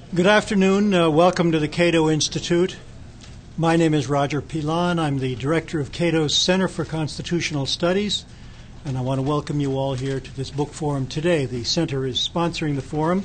Good afternoon. Welcome to the Cato Institute. My name is Roger Pilon. I'm the director of Cato's Center for Constitutional Studies, and I want to welcome you all here to this book forum today. The center is sponsoring the forum.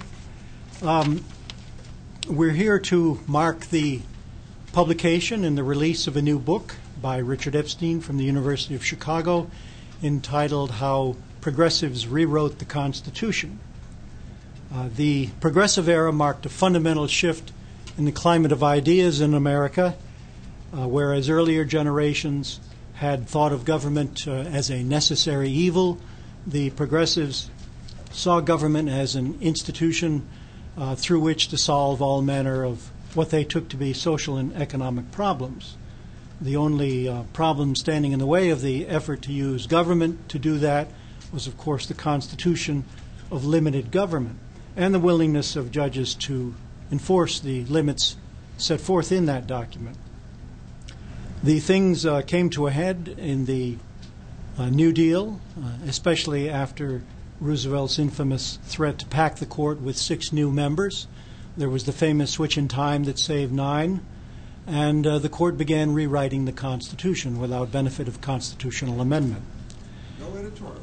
We're here to mark the publication and the release of a new book by Richard Epstein from the University of Chicago entitled How Progressives Rewrote the Constitution. The progressive era marked a fundamental shift in the climate of ideas in America, whereas earlier generations had thought of government as a necessary evil. The progressives saw government as an institution through which to solve all manner of what they took to be social and economic problems. The only problem standing in the way of the effort to use government to do that was, of course, the constitution of limited government and the willingness of judges to enforce the limits set forth in that document. The things came to a head in the New Deal, especially after Roosevelt's infamous threat to pack the court with 6 new members. There was the famous switch in time that saved 9, and the court began rewriting the Constitution without benefit of constitutional amendment. No editorial.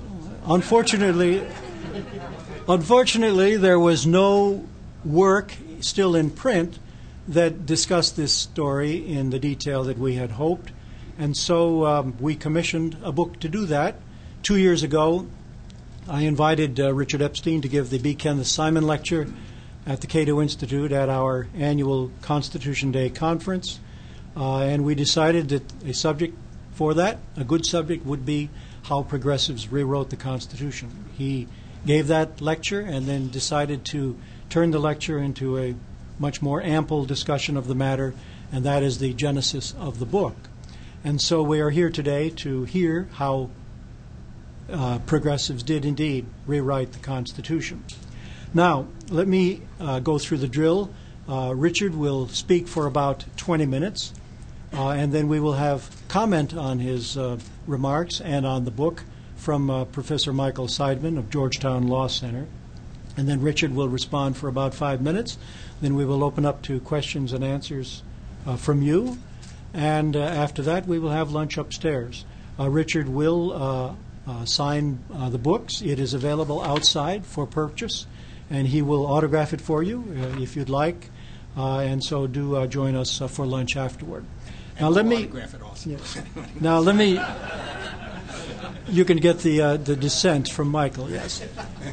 Unfortunately, there was no work still in print that discussed this story in the detail that we had hoped, and so we commissioned a book to do that. 2 years ago, I invited Richard Epstein to give the B. Kenneth Simon Lecture at the Cato Institute at our annual Constitution Day conference, and we decided that a subject for that, a good subject, would be how progressives rewrote the Constitution. He gave that lecture and then decided to turn the lecture into a much more ample discussion of the matter, and that is the genesis of the book. And so we are here today to hear how progressives did indeed rewrite the Constitution. Now, let me go through the drill. Richard will speak for about 20 minutes, and then we will have comment on his remarks and on the book from Professor Michael Seidman of Georgetown Law Center. And then Richard will respond for about 5 minutes. Then we will open up to questions and answers from you. And after that, we will have lunch upstairs. Richard will sign the books. It is available outside for purchase, and he will autograph it for you if you'd like. And so do join us for lunch afterward. Now let me autograph it also. Yes. Now let me. You can get the dissent from Michael. Yes.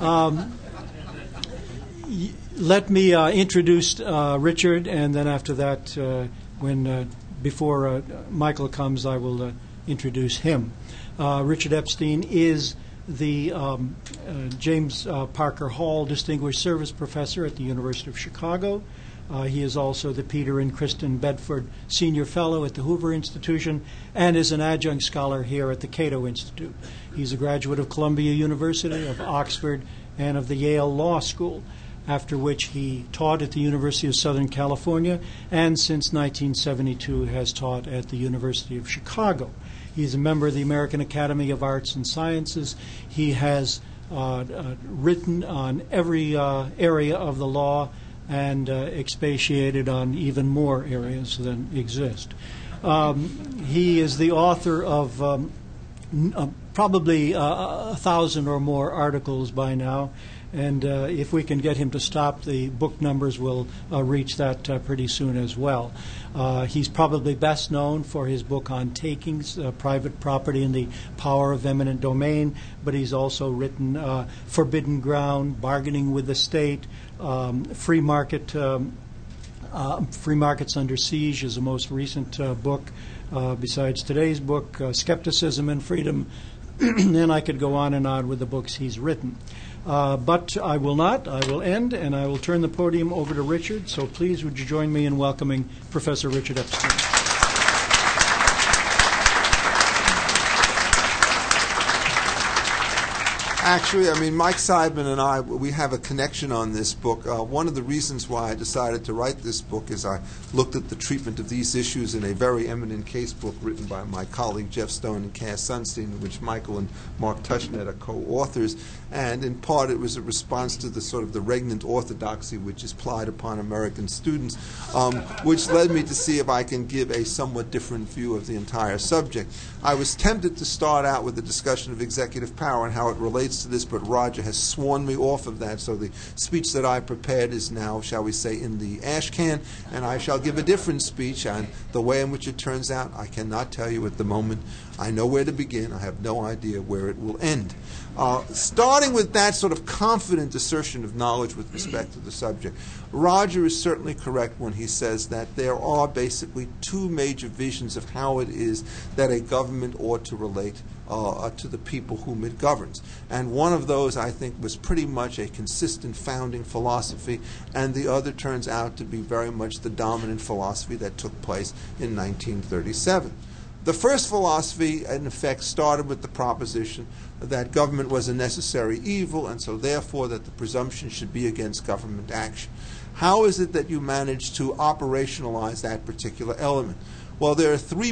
Let me introduce Richard, and then after that, before Michael comes, I will introduce him. Richard Epstein is the James Parker Hall Distinguished Service Professor at the University of Chicago. He is also the Peter and Kristen Bedford Senior Fellow at the Hoover Institution and is an adjunct scholar here at the Cato Institute. He's a graduate of Columbia University, of Oxford, and of the Yale Law School, after which he taught at the University of Southern California and since 1972 has taught at the University of Chicago. He's a member of the American Academy of Arts and Sciences. He has written on every area of the law and expatiated on even more areas than exist. He is the author of probably 1,000 or more articles by now, and if we can get him to stop, the book numbers will reach that pretty soon as well. He's probably best known for his book on takings, private property and the power of eminent domain, but he's also written Forbidden Ground, Bargaining with the State, Free Markets Under Siege is the most recent book, besides today's book, Skepticism and Freedom, and I could go on and on with the books he's written. But I will not. I will end, and I will turn the podium over to Richard. So please, would you join me in welcoming Professor Richard Epstein. Actually, I mean, Mike Seidman and I, we have a connection on this book. One of the reasons why I decided to write this book is I looked at the treatment of these issues in a very eminent case book written by my colleague Jeff Stone and Cass Sunstein, in which Michael and Mark Tushnet are co-authors. And in part, it was a response to the sort of the regnant orthodoxy which is plied upon American students, which led me to see if I can give a somewhat different view of the entire subject. I was tempted to start out with a discussion of executive power and how it relates to this, but Roger has sworn me off of that, so the speech that I prepared is now, shall we say, in the ash can, and I shall give a different speech, and the way in which it turns out, I cannot tell you at the moment. I know where to begin. I have no idea where it will end. Starting with that sort of confident assertion of knowledge with respect to the subject, Roger is certainly correct when he says that there are basically two major visions of how it is that a government ought to relate to the people whom it governs. And one of those, I think, was pretty much a consistent founding philosophy, and the other turns out to be very much the dominant philosophy that took place in 1937. The first philosophy, in effect, started with the proposition that government was a necessary evil, and so therefore that the presumption should be against government action. How is it that you manage to operationalize that particular element? Well, there are three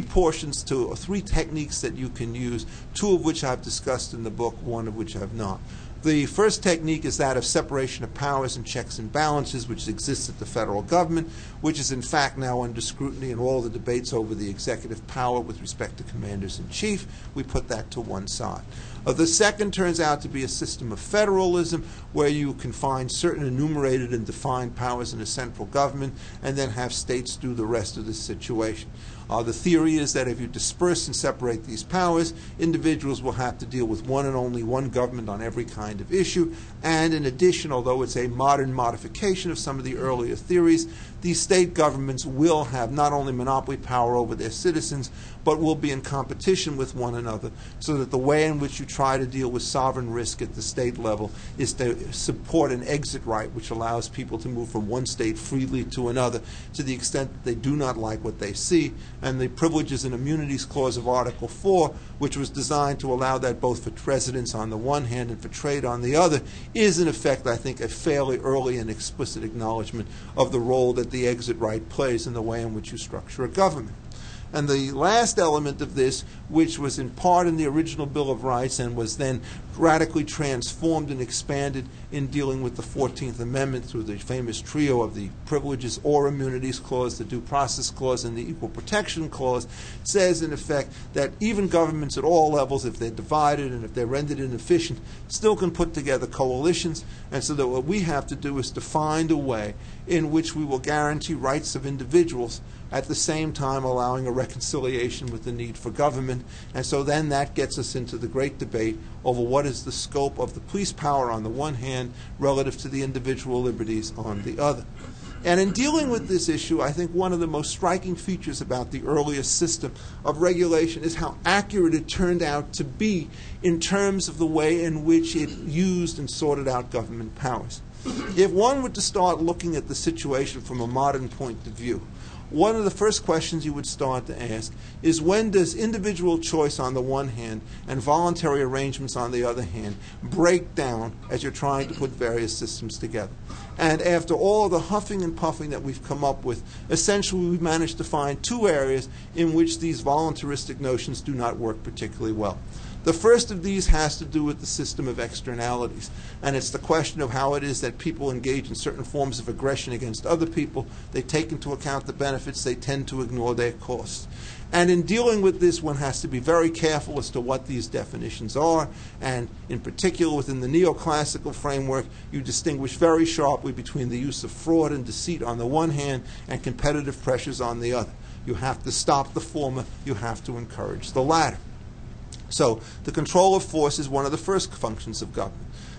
techniques that you can use, two of which I've discussed in the book, one of which I've not. The first technique is that of separation of powers and checks and balances, which exists at the federal government, which is in fact now under scrutiny in all the debates over the executive power with respect to commanders-in-chief. We put that to one side. The second turns out to be a system of federalism, where you can find certain enumerated and defined powers in a central government and then have states do the rest of the situation. The theory is that if you disperse and separate these powers, individuals will have to deal with one and only one government on every kind of issue. And in addition, although it's a modern modification of some of the earlier theories, these state governments will have not only monopoly power over their citizens, but will be in competition with one another, so that the way in which you try to deal with sovereign risk at the state level is to support an exit right, which allows people to move from one state freely to another to the extent that they do not like what they see. And the Privileges and Immunities Clause of Article 4, which was designed to allow that both for residents on the one hand and for trade on the other, is in effect, I think, a fairly early and explicit acknowledgement of the role that the exit right plays in the way in which you structure a government. And the last element of this, which was in part in the original Bill of Rights and was then radically transformed and expanded in dealing with the 14th Amendment through the famous trio of the Privileges or Immunities Clause, the Due Process Clause, and the Equal Protection Clause, says in effect that even governments at all levels, if they're divided and if they're rendered inefficient, still can put together coalitions. And so that what we have to do is to find a way in which we will guarantee rights of individuals at the same time allowing a reconciliation with the need for government. And so then that gets us into the great debate over what is the scope of the police power on the one hand relative to the individual liberties on the other. And in dealing with this issue, I think one of the most striking features about the earliest system of regulation is how accurate it turned out to be in terms of the way in which it used and sorted out government powers. If one were to start looking at the situation from a modern point of view, one of the first questions you would start to ask is, when does individual choice on the one hand and voluntary arrangements on the other hand break down as you're trying to put various systems together? And after all the huffing and puffing that we've come up with, essentially we've managed to find two areas in which these voluntaristic notions do not work particularly well. The first of these has to do with the system of externalities, and it's the question of how it is that people engage in certain forms of aggression against other people. They take into account the benefits, they tend to ignore their costs. And in dealing with this, one has to be very careful as to what these definitions are, and in particular within the neoclassical framework, you distinguish very sharply between the use of fraud and deceit on the one hand and competitive pressures on the other. You have to stop the former, you have to encourage the latter. So the control of force is one of the first functions of government.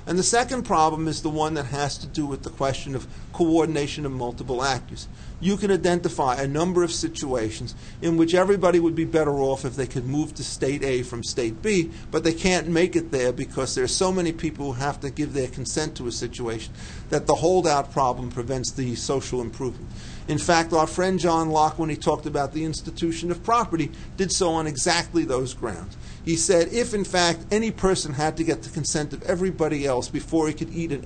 And the second problem is the one that has to do with the question of coordination of multiple actors. You can identify a number of situations in which everybody would be better off if they could move to state A from state B, but they can't make it there because there are so many people who have to give their consent to a situation that the holdout problem prevents the social improvement. In fact, our friend John Locke, when he talked about the institution of property, did so on exactly those grounds. He said if, in fact, any person had to get the consent of everybody else before he could eat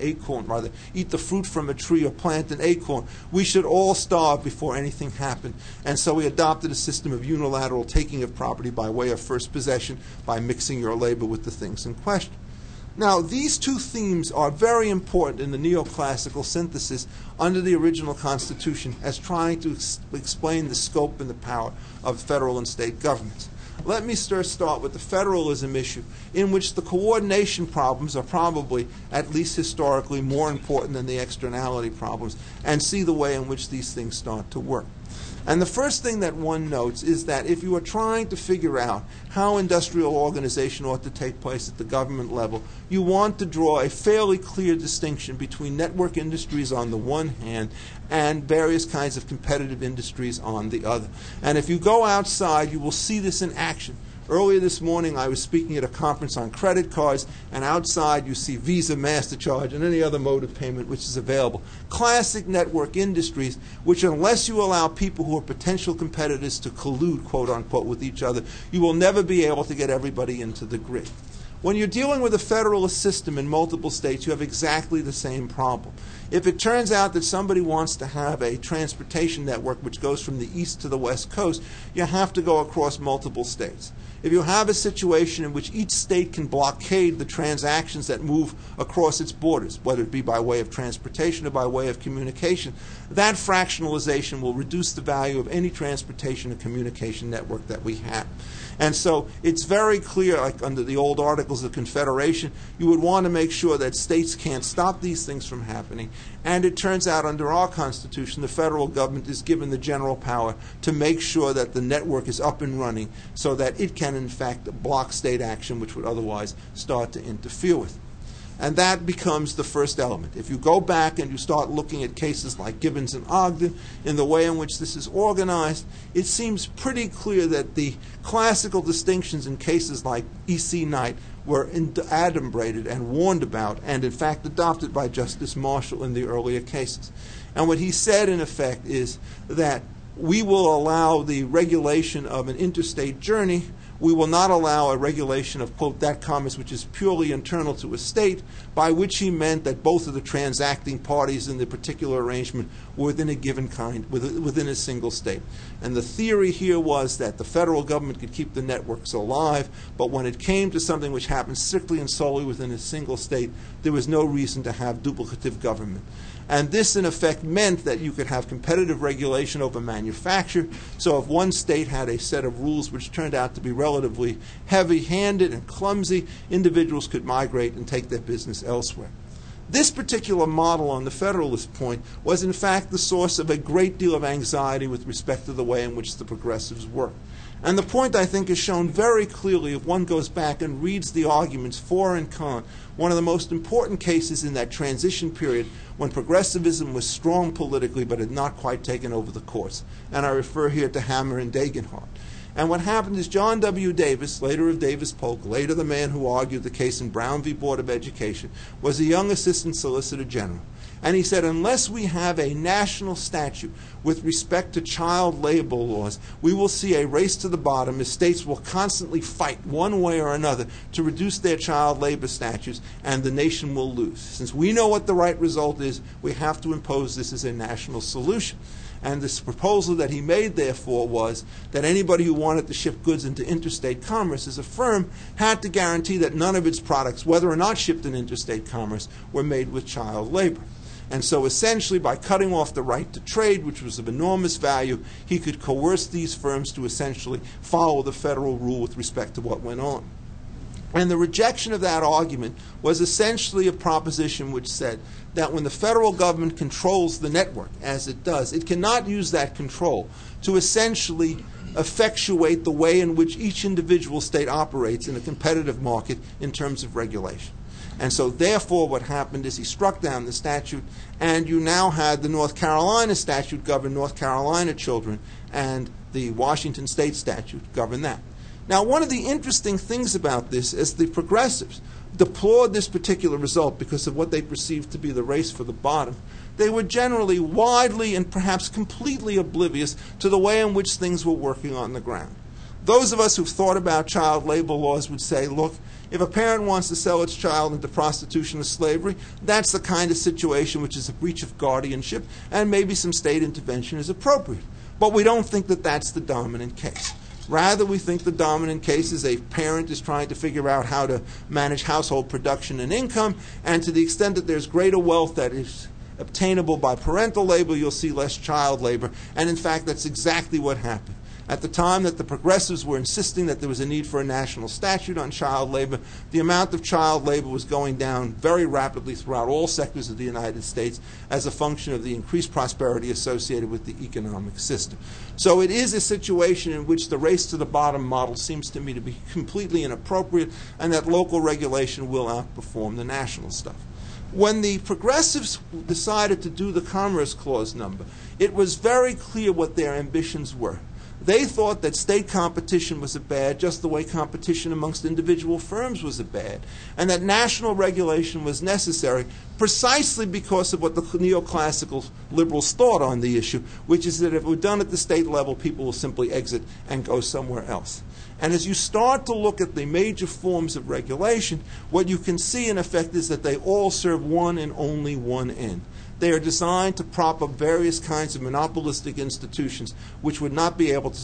eat the fruit from a tree or plant an acorn, we should all starve before anything happened. And so he adopted a system of unilateral taking of property by way of first possession, by mixing your labor with the things in question. Now, these two themes are very important in the neoclassical synthesis under the original Constitution as trying to explain the scope and the power of federal and state governments. Let me start with the federalism issue, in which the coordination problems are probably, at least historically, more important than the externality problems, and see the way in which these things start to work. And the first thing that one notes is that if you are trying to figure out how industrial organization ought to take place at the government level, you want to draw a fairly clear distinction between network industries on the one hand and various kinds of competitive industries on the other. And if you go outside, you will see this in action. Earlier this morning, I was speaking at a conference on credit cards, and outside you see Visa, MasterCard, and any other mode of payment which is available. Classic network industries, which unless you allow people who are potential competitors to collude, quote unquote, with each other, you will never be able to get everybody into the grid. When you're dealing with a federalist system in multiple states, you have exactly the same problem. If it turns out that somebody wants to have a transportation network which goes from the east to the west coast, you have to go across multiple states. If you have a situation in which each state can blockade the transactions that move across its borders, whether it be by way of transportation or by way of communication, that fractionalization will reduce the value of any transportation and communication network that we have. And so it's very clear, like under the old Articles of Confederation, you would want to make sure that states can't stop these things from happening. And it turns out under our Constitution, the federal government is given the general power to make sure that the network is up and running so that it can, in fact, block state action which would otherwise start to interfere with. And that becomes the first element. If you go back and you start looking at cases like Gibbons and Ogden, in the way in which this is organized, it seems pretty clear that the classical distinctions in cases like E.C. Knight were adumbrated and warned about, and in fact adopted by Justice Marshall in the earlier cases. And what he said, in effect, is that we will allow the regulation of an interstate journey. We will not allow a regulation of, quote, that commerce which is purely internal to a state, by which he meant that both of the transacting parties in the particular arrangement were within a given kind, within a single state. And the theory here was that the federal government could keep the networks alive, but when it came to something which happened strictly and solely within a single state, there was no reason to have duplicative government. And this, in effect, meant that you could have competitive regulation over manufacture. So if one state had a set of rules which turned out to be relatively heavy-handed and clumsy, individuals could migrate and take their business elsewhere. This particular model on the Federalist point was, in fact, the source of a great deal of anxiety with respect to the way in which the progressives worked. And the point, I think, is shown very clearly if one goes back and reads the arguments for and con. One of the most important cases in that transition period when progressivism was strong politically but had not quite taken over the courts. And I refer here to Hammer and Degenhardt. And what happened is John W. Davis, later of Davis-Polk, later the man who argued the case in Brown v. Board of Education, was a young assistant solicitor general. And he said, unless we have a national statute with respect to child labor laws, we will see a race to the bottom as states will constantly fight one way or another to reduce their child labor statutes, and the nation will lose. Since we know what the right result is, we have to impose this as a national solution. And this proposal that he made, therefore, was that anybody who wanted to ship goods into interstate commerce as a firm had to guarantee that none of its products, whether or not shipped in interstate commerce, were made with child labor. And so essentially, by cutting off the right to trade, which was of enormous value, he could coerce these firms to essentially follow the federal rule with respect to what went on. And the rejection of that argument was essentially a proposition which said that when the federal government controls the network, as it does, it cannot use that control to essentially effectuate the way in which each individual state operates in a competitive market in terms of regulation. And so therefore what happened is he struck down the statute, and you now had the North Carolina statute govern North Carolina children, and the Washington State statute govern that. Now, one of the interesting things about this is the progressives deplored this particular result because of what they perceived to be the race for the bottom. They were generally widely and perhaps completely oblivious to the way in which things were working on the ground. Those of us who've thought about child labor laws would say, look, if a parent wants to sell its child into prostitution or slavery, that's the kind of situation which is a breach of guardianship, and maybe some state intervention is appropriate. But we don't think that that's the dominant case. Rather, we think the dominant case is a parent is trying to figure out how to manage household production and income, and to the extent that there's greater wealth that is obtainable by parental labor, you'll see less child labor. And in fact, that's exactly what happened. At the time that the progressives were insisting that there was a need for a national statute on child labor, the amount of child labor was going down very rapidly throughout all sectors of the United States as a function of the increased prosperity associated with the economic system. So it is a situation in which the race to the bottom model seems to me to be completely inappropriate, and that local regulation will outperform the national stuff. When the progressives decided to do the Commerce Clause number, it was very clear what their ambitions were. They thought that state competition was a bad, just the way competition amongst individual firms was a bad, and that national regulation was necessary precisely because of what the neoclassical liberals thought on the issue, which is that if it were done at the state level, people will simply exit and go somewhere else. And as you start to look at the major forms of regulation, what you can see in effect is that they all serve one and only one end. They are designed to prop up various kinds of monopolistic institutions which would not be able to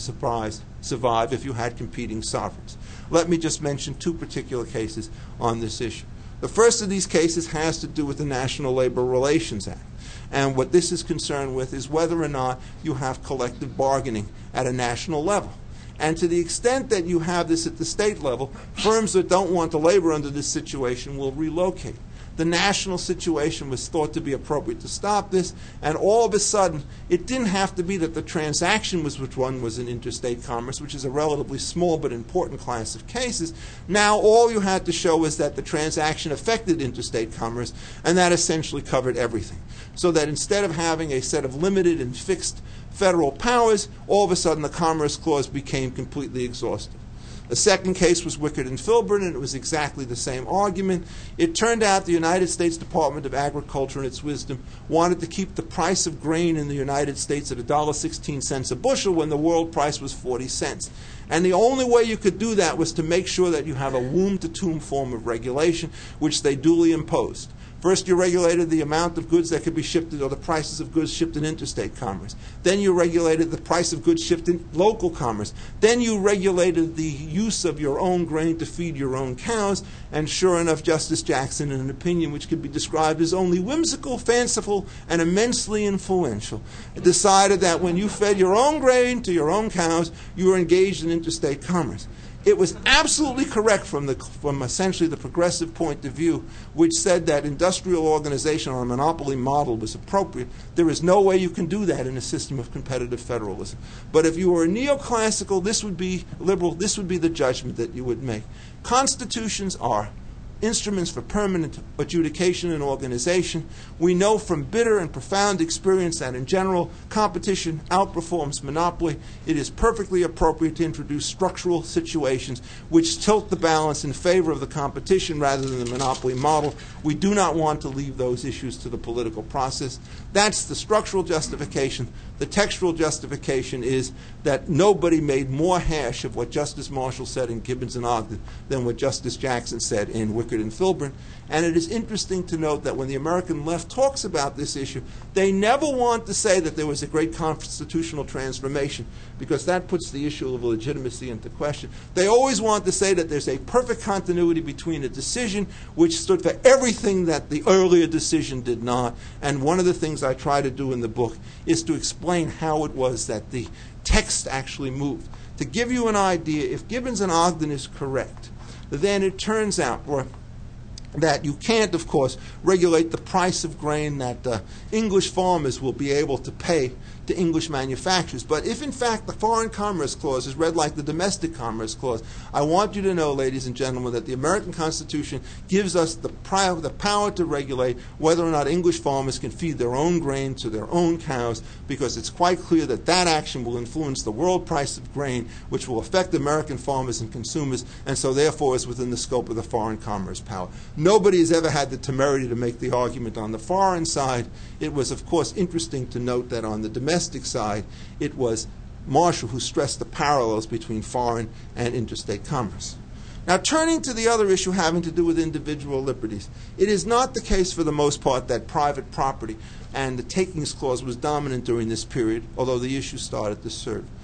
survive if you had competing sovereigns. Let me just mention two particular cases on this issue. The first of these cases has to do with the National Labor Relations Act. And what this is concerned with is whether or not you have collective bargaining at a national level. And to the extent that you have this at the state level, firms that don't want to labor under this situation will relocate. The national situation was thought to be appropriate to stop this, and all of a sudden, it didn't have to be that the transaction was which one was in interstate commerce, which is a relatively small but important class of cases. Now all you had to show was that the transaction affected interstate commerce, and that essentially covered everything. So that instead of having a set of limited and fixed federal powers, all of a sudden the Commerce Clause became completely exhaustive. The second case was Wickard and Filburn, and it was exactly the same argument. It turned out the United States Department of Agriculture, in its wisdom, wanted to keep the price of grain in the United States at $1.16 a bushel when the world price was 40 cents. And the only way you could do that was to make sure that you have a womb-to-tomb form of regulation, which they duly imposed. First, you regulated the amount of goods that could be shipped, or the prices of goods shipped in interstate commerce. Then you regulated the price of goods shipped in local commerce. Then you regulated the use of your own grain to feed your own cows. And sure enough, Justice Jackson, in an opinion which could be described as only whimsical, fanciful, and immensely influential, decided that when you fed your own grain to your own cows, you were engaged in interstate commerce. It was absolutely correct from essentially the progressive point of view, which said that industrial organization on a monopoly model was appropriate. There is no way you can do that in a system of competitive federalism. But if you were a neoclassical, this would be liberal, this would be the judgment that you would make. Constitutions are instruments for permanent adjudication and organization. We know from bitter and profound experience that in general, competition outperforms monopoly. It is perfectly appropriate to introduce structural situations which tilt the balance in favor of the competition rather than the monopoly model. We do not want to leave those issues to the political process. That's the structural justification. The textual justification is that nobody made more hash of what Justice Marshall said in Gibbons and Ogden than what Justice Jackson said in Wickard and Filburn. And it is interesting to note that when the American left talks about this issue, they never want to say that there was a great constitutional transformation, because that puts the issue of legitimacy into question. They always want to say that there's a perfect continuity between a decision which stood for everything that the earlier decision did not. And one of the things I try to do in the book is to explain how it was that the text actually moved. To give you an idea, if Gibbons and Ogden is correct, then it turns out that you can't, of course, regulate the price of grain that English farmers will be able to pay to English manufacturers. But if, in fact, the Foreign Commerce Clause is read like the Domestic Commerce Clause, I want you to know, ladies and gentlemen, that the American Constitution gives us the power to regulate whether or not English farmers can feed their own grain to their own cows, because it's quite clear that that action will influence the world price of grain, which will affect American farmers and consumers, and so therefore is within the scope of the foreign commerce power. Nobody has ever had the temerity to make the argument on the foreign side. It was, of course, interesting to note that on the domestic side, it was Marshall who stressed the parallels between foreign and interstate commerce. Now, turning to the other issue having to do with individual liberties, it is not the case for the most part that private property and the takings clause was dominant during this period, although the issue started to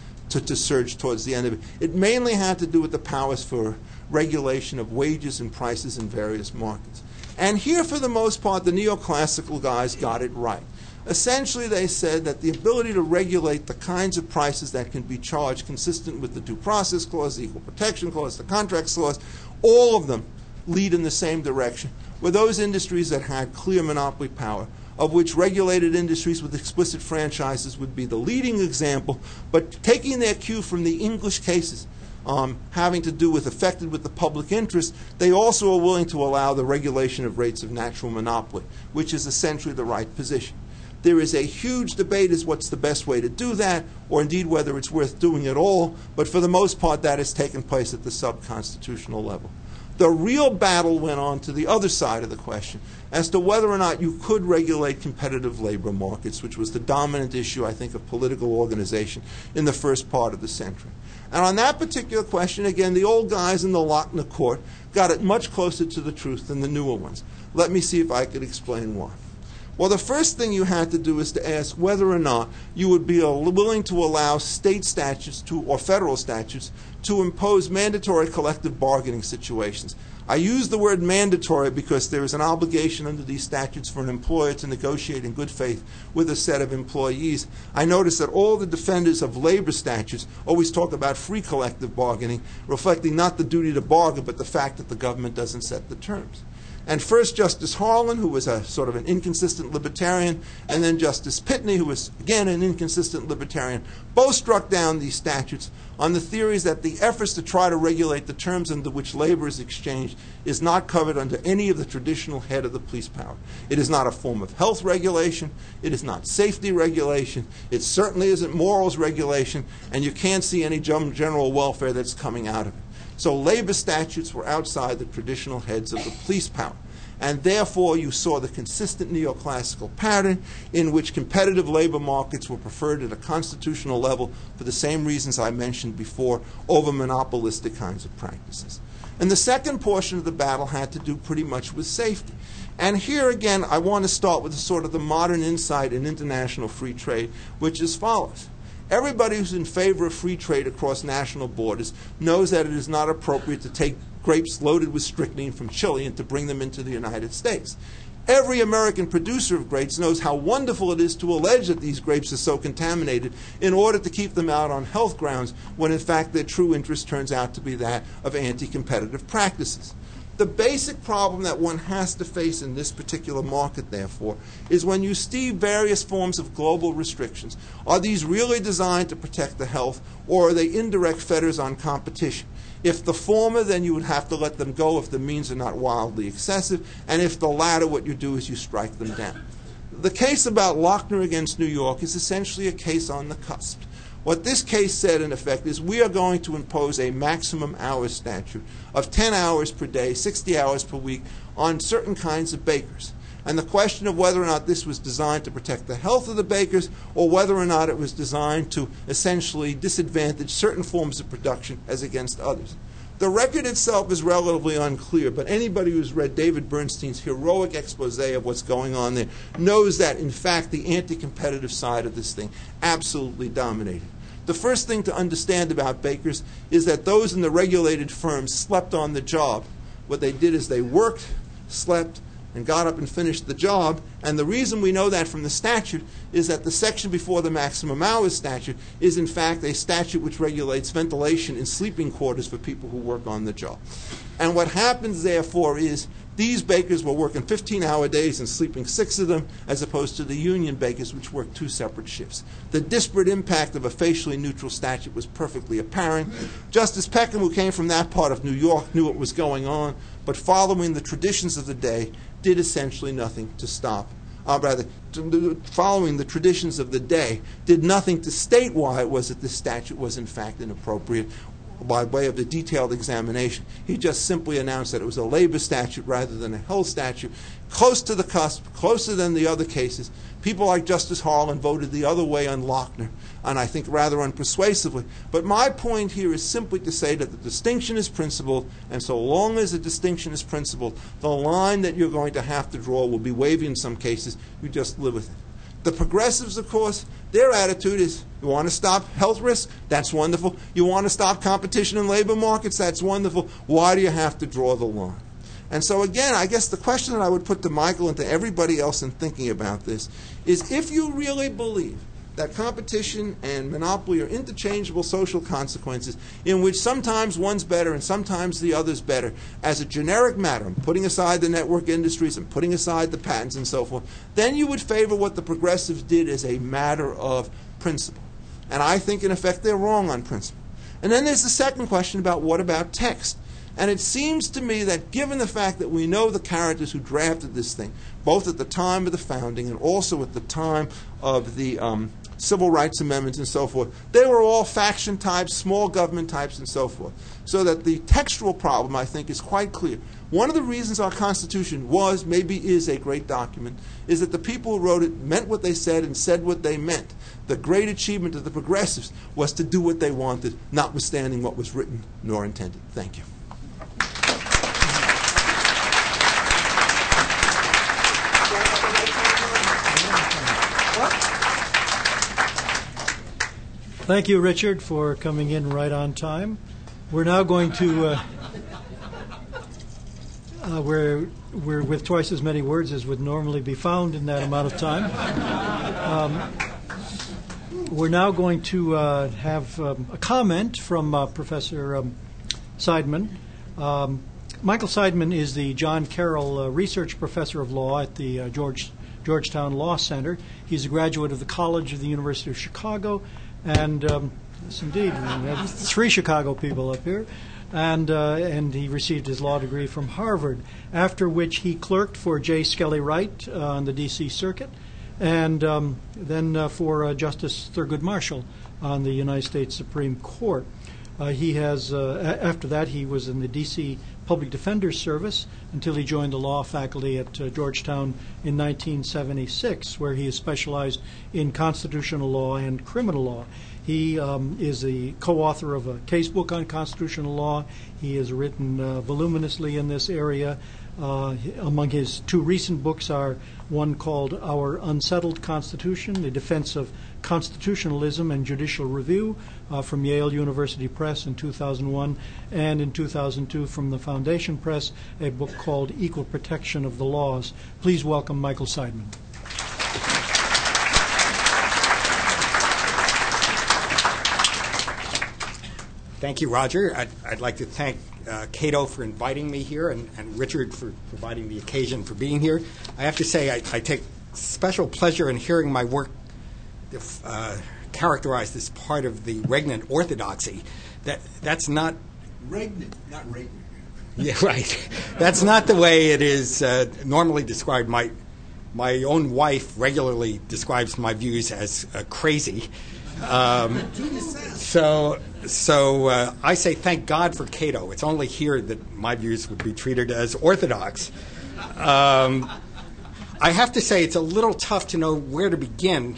surge towards the end of it. It mainly had to do with the powers for regulation of wages and prices in various markets. And here, for the most part, the neoclassical guys got it right. Essentially, they said that the ability to regulate the kinds of prices that can be charged consistent with the Due Process Clause, the Equal Protection Clause, the Contracts Clause, all of them lead in the same direction, were those industries that had clear monopoly power, of which regulated industries with explicit franchises would be the leading example, but taking their cue from the English cases, having to do with affected with the public interest, they also are willing to allow the regulation of rates of natural monopoly, which is essentially the right position. There is a huge debate as what's the best way to do that, or indeed whether it's worth doing at all, but for the most part that has taken place at the sub-constitutional level. The real battle went on to the other side of the question as to whether or not you could regulate competitive labor markets, which was the dominant issue, I think, of political organization in the first part of the century. And on that particular question, again, the old guys in the Lochner court got it much closer to the truth than the newer ones. Let me see if I could explain why. Well, the first thing you had to do is to ask whether or not you would be willing to allow state statutes or federal statutes to impose mandatory collective bargaining situations. I use the word mandatory because there is an obligation under these statutes for an employer to negotiate in good faith with a set of employees. I notice that all the defenders of labor statutes always talk about free collective bargaining, reflecting not the duty to bargain, but the fact that the government doesn't set the terms. And first Justice Harlan, who was a sort of an inconsistent libertarian, and then Justice Pitney, who was, again, an inconsistent libertarian, both struck down these statutes on the theories that the efforts to try to regulate the terms under which labor is exchanged is not covered under any of the traditional head of the police power. It is not a form of health regulation. It is not safety regulation. It certainly isn't morals regulation, and you can't see any general welfare that's coming out of it. So labor statutes were outside the traditional heads of the police power. And therefore, you saw the consistent neoclassical pattern in which competitive labor markets were preferred at a constitutional level for the same reasons I mentioned before, over monopolistic kinds of practices. And the second portion of the battle had to do pretty much with safety. And here again, I want to start with sort of the modern insight in international free trade, which is as follows. Everybody who's in favor of free trade across national borders knows that it is not appropriate to take grapes loaded with strychnine from Chile and to bring them into the United States. Every American producer of grapes knows how wonderful it is to allege that these grapes are so contaminated in order to keep them out on health grounds, when in fact their true interest turns out to be that of anti-competitive practices. The basic problem that one has to face in this particular market, therefore, is when you see various forms of global restrictions, are these really designed to protect the health, or are they indirect fetters on competition? If the former, then you would have to let them go if the means are not wildly excessive, and if the latter, what you do is you strike them down. The case about Lochner against New York is essentially a case on the cusp. What this case said, in effect, is we are going to impose a maximum hours statute of 10 hours per day, 60 hours per week, on certain kinds of bakers. And the question of whether or not this was designed to protect the health of the bakers, or whether or not it was designed to essentially disadvantage certain forms of production as against others. The record itself is relatively unclear, but anybody who's read David Bernstein's heroic expose of what's going on there knows that, in fact, the anti-competitive side of this thing absolutely dominated. The first thing to understand about bakers is that those in the regulated firms slept on the job. What they did is they worked, slept, and got up and finished the job. And the reason we know that from the statute is that the section before the maximum hours statute is in fact a statute which regulates ventilation in sleeping quarters for people who work on the job. And what happens, therefore, is These bakers were working 15-hour days and sleeping 6 of them, as opposed to the union bakers, which worked 2 separate shifts. The disparate impact of a facially neutral statute was perfectly apparent. Justice Peckham, who came from that part of New York, knew what was going on, but following the traditions of the day, did essentially nothing to stop. Following the traditions of the day, did nothing to state why it was that this statute was in fact inappropriate by way of the detailed examination. He just simply announced that it was a labor statute rather than a health statute, close to the cusp, closer than the other cases. People like Justice Harlan voted the other way on Lochner, and I think rather unpersuasively. But my point here is simply to say that the distinction is principled, and so long as the distinction is principled, the line that you're going to have to draw will be wavy in some cases. You just live with it. The progressives, of course, their attitude is, you want to stop health risks? That's wonderful. You want to stop competition in labor markets? That's wonderful. Why do you have to draw the line? And so again, I guess the question that I would put to Michael and to everybody else in thinking about this is, if you really believe that competition and monopoly are interchangeable social consequences in which sometimes one's better and sometimes the other's better, as a generic matter, putting aside the network industries and putting aside the patents and so forth, then you would favor what the progressives did as a matter of principle. And I think, in effect, they're wrong on principle. And then there's the second question about what about text? And it seems to me that given the fact that we know the characters who drafted this thing, both at the time of the founding and also at the time of the civil rights amendments and so forth, they were all faction types, small government types, and so forth. So that the textual problem, I think, is quite clear. One of the reasons our Constitution was, maybe is, a great document is that the people who wrote it meant what they said and said what they meant. The great achievement of the progressives was to do what they wanted, notwithstanding what was written nor intended. Thank you. Thank you, Richard, for coming in right on time. We're now going to we're with twice as many words as would normally be found in that amount of time. We're now going to have a comment from Professor Seidman. Michael Seidman is the John Carroll Research Professor of Law at the Georgetown Law Center. He's a graduate of the College of the University of Chicago. And yes, indeed, we have 3 Chicago people up here. And he received his law degree from Harvard, after which he clerked for J. Skelly Wright on the D.C. Circuit, and then for Justice Thurgood Marshall on the United States Supreme Court. He has, after that, he was in the D.C. Public Defender's Service until he joined the law faculty at Georgetown in 1976, where he is specialized in constitutional law and criminal law. He is the co-author of a casebook on constitutional law. He has written voluminously in this area. Among his 2 recent books are one called Our Unsettled Constitution, The Defense of Constitutionalism and Judicial Review from Yale University Press in 2001, and in 2002 from the Foundation Press, a book called Equal Protection of the Laws. Please welcome Michael Seidman. Thank you, Roger. I'd like to thank Cato for inviting me here and Richard for providing the occasion for being here. I have to say I take special pleasure in hearing my work characterized as part of the regnant orthodoxy. That's not... Regnant, not regnant. Yeah, right. That's not the way it is normally described. My own wife regularly describes my views as crazy. So I say thank God for Cato. It's only here that my views would be treated as orthodox. I have to say it's a little tough to know where to begin.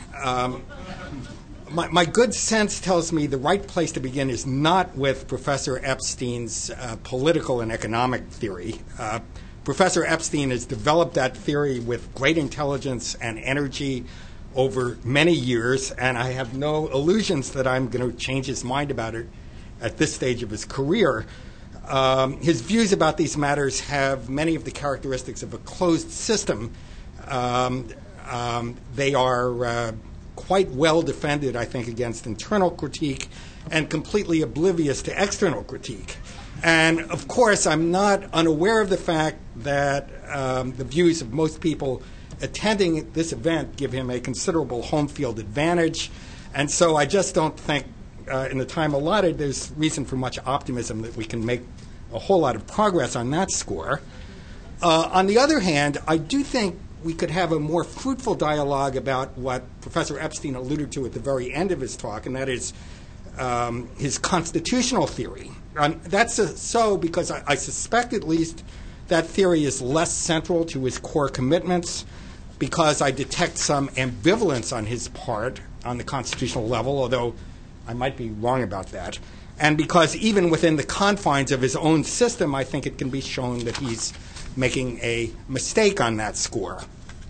My good sense tells me the right place to begin is not with Professor Epstein's political and economic theory. Professor Epstein has developed that theory with great intelligence and energy over many years, and I have no illusions that I'm going to change his mind about it at this stage of his career. His views about these matters have many of the characteristics of a closed system. They are quite well defended, I think, against internal critique and completely oblivious to external critique. And, of course, I'm not unaware of the fact that the views of most people attending this event give him a considerable home field advantage. And so I just don't think, in the time allotted, there's reason for much optimism that we can make a whole lot of progress on that score. On the other hand, I do think we could have a more fruitful dialogue about what Professor Epstein alluded to at the very end of his talk, and that is his constitutional theory. That's so because I suspect at least that theory is less central to his core commitments, because I detect some ambivalence on his part on the constitutional level, although I might be wrong about that. And because even within the confines of his own system, I think it can be shown that he's making a mistake on that score.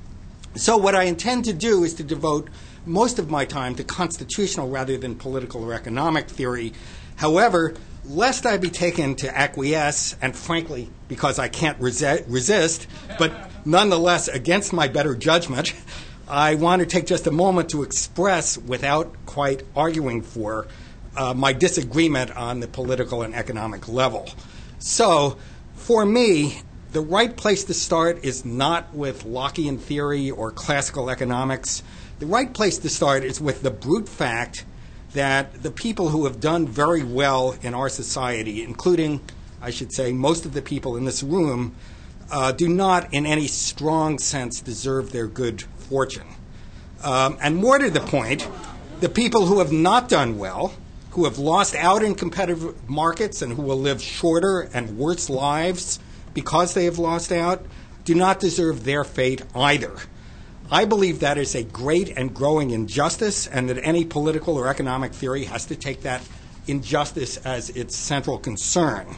So what I intend to do is to devote most of my time to constitutional rather than political or economic theory. However, lest I be taken to acquiesce, and frankly, because I can't resist, but nonetheless against my better judgment, I want to take just a moment to express, without quite arguing for, my disagreement on the political and economic level. So, for me, the right place to start is not with Lockean theory or classical economics. The right place to start is with the brute fact that the people who have done very well in our society, including, I should say, most of the people in this room, do not in any strong sense deserve their good fortune. And more to the point, the people who have not done well, who have lost out in competitive markets and who will live shorter and worse lives because they have lost out, do not deserve their fate either. I believe that is a great and growing injustice, and that any political or economic theory has to take that injustice as its central concern.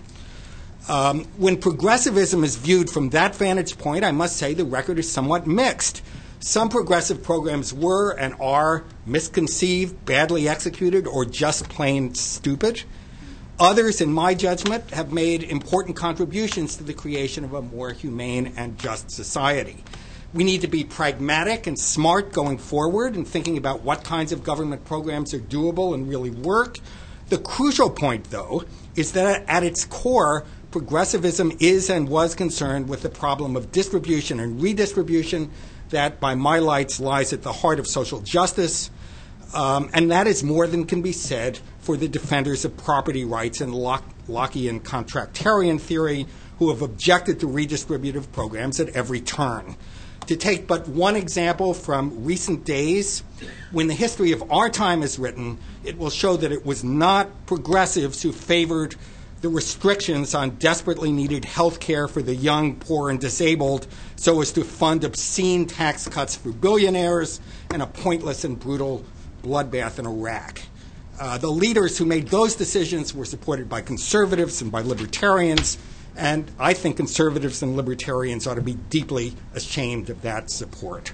When progressivism is viewed from that vantage point, I must say the record is somewhat mixed. Some progressive programs were and are misconceived, badly executed, or just plain stupid. Others, in my judgment, have made important contributions to the creation of a more humane and just society. We need to be pragmatic and smart going forward and thinking about what kinds of government programs are doable and really work. The crucial point, though, is that at its core, progressivism is and was concerned with the problem of distribution and redistribution that, by my lights, lies at the heart of social justice. And that is more than can be said for the defenders of property rights and Lockean contractarian theory who have objected to redistributive programs at every turn. To take but one example from recent days, when the history of our time is written, it will show that it was not progressives who favored the restrictions on desperately needed health care for the young, poor, and disabled so as to fund obscene tax cuts for billionaires and a pointless and brutal bloodbath in Iraq. The leaders who made those decisions were supported by conservatives and by libertarians, and I think conservatives and libertarians ought to be deeply ashamed of that support.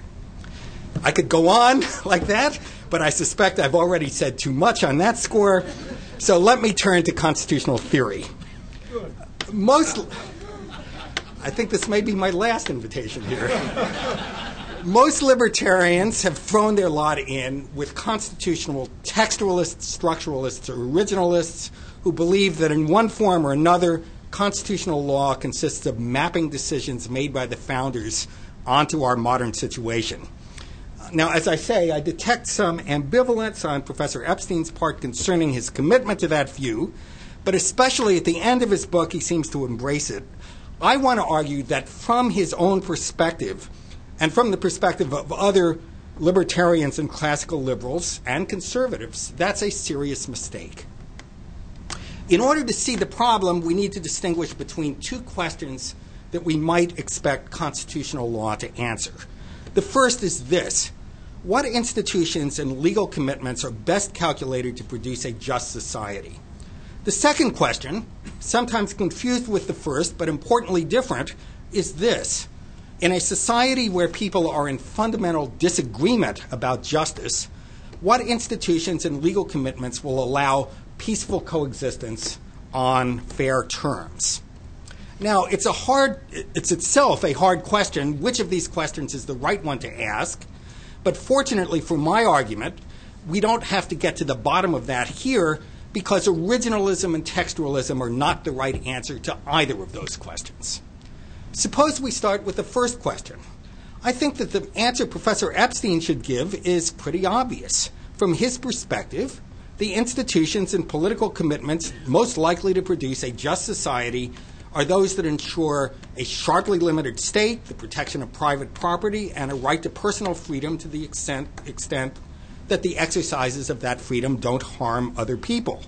I could go on like that, but I suspect I've already said too much on that score. So let me turn to constitutional theory. I think this may be my last invitation here. Most libertarians have thrown their lot in with constitutional textualists, structuralists, or originalists who believe that in one form or another, constitutional law consists of mapping decisions made by the founders onto our modern situation. Now, as I say, I detect some ambivalence on Professor Epstein's part concerning his commitment to that view, but especially at the end of his book, he seems to embrace it. I want to argue that from his own perspective, and from the perspective of other libertarians and classical liberals and conservatives, that's a serious mistake. In order to see the problem, we need to distinguish between two questions that we might expect constitutional law to answer. The first is this: what institutions and legal commitments are best calculated to produce a just society? The second question, sometimes confused with the first but importantly different, is this: in a society where people are in fundamental disagreement about justice, what institutions and legal commitments will allow peaceful coexistence on fair terms? Now, it's itself a hard question. Which of these questions is the right one to ask? But fortunately for my argument, we don't have to get to the bottom of that here, because originalism and textualism are not the right answer to either of those questions. Suppose we start with the first question. I think that the answer Professor Epstein should give is pretty obvious. From his perspective, the institutions and political commitments most likely to produce a just society are those that ensure a sharply limited state, the protection of private property, and a right to personal freedom to the extent that the exercises of that freedom don't harm other people.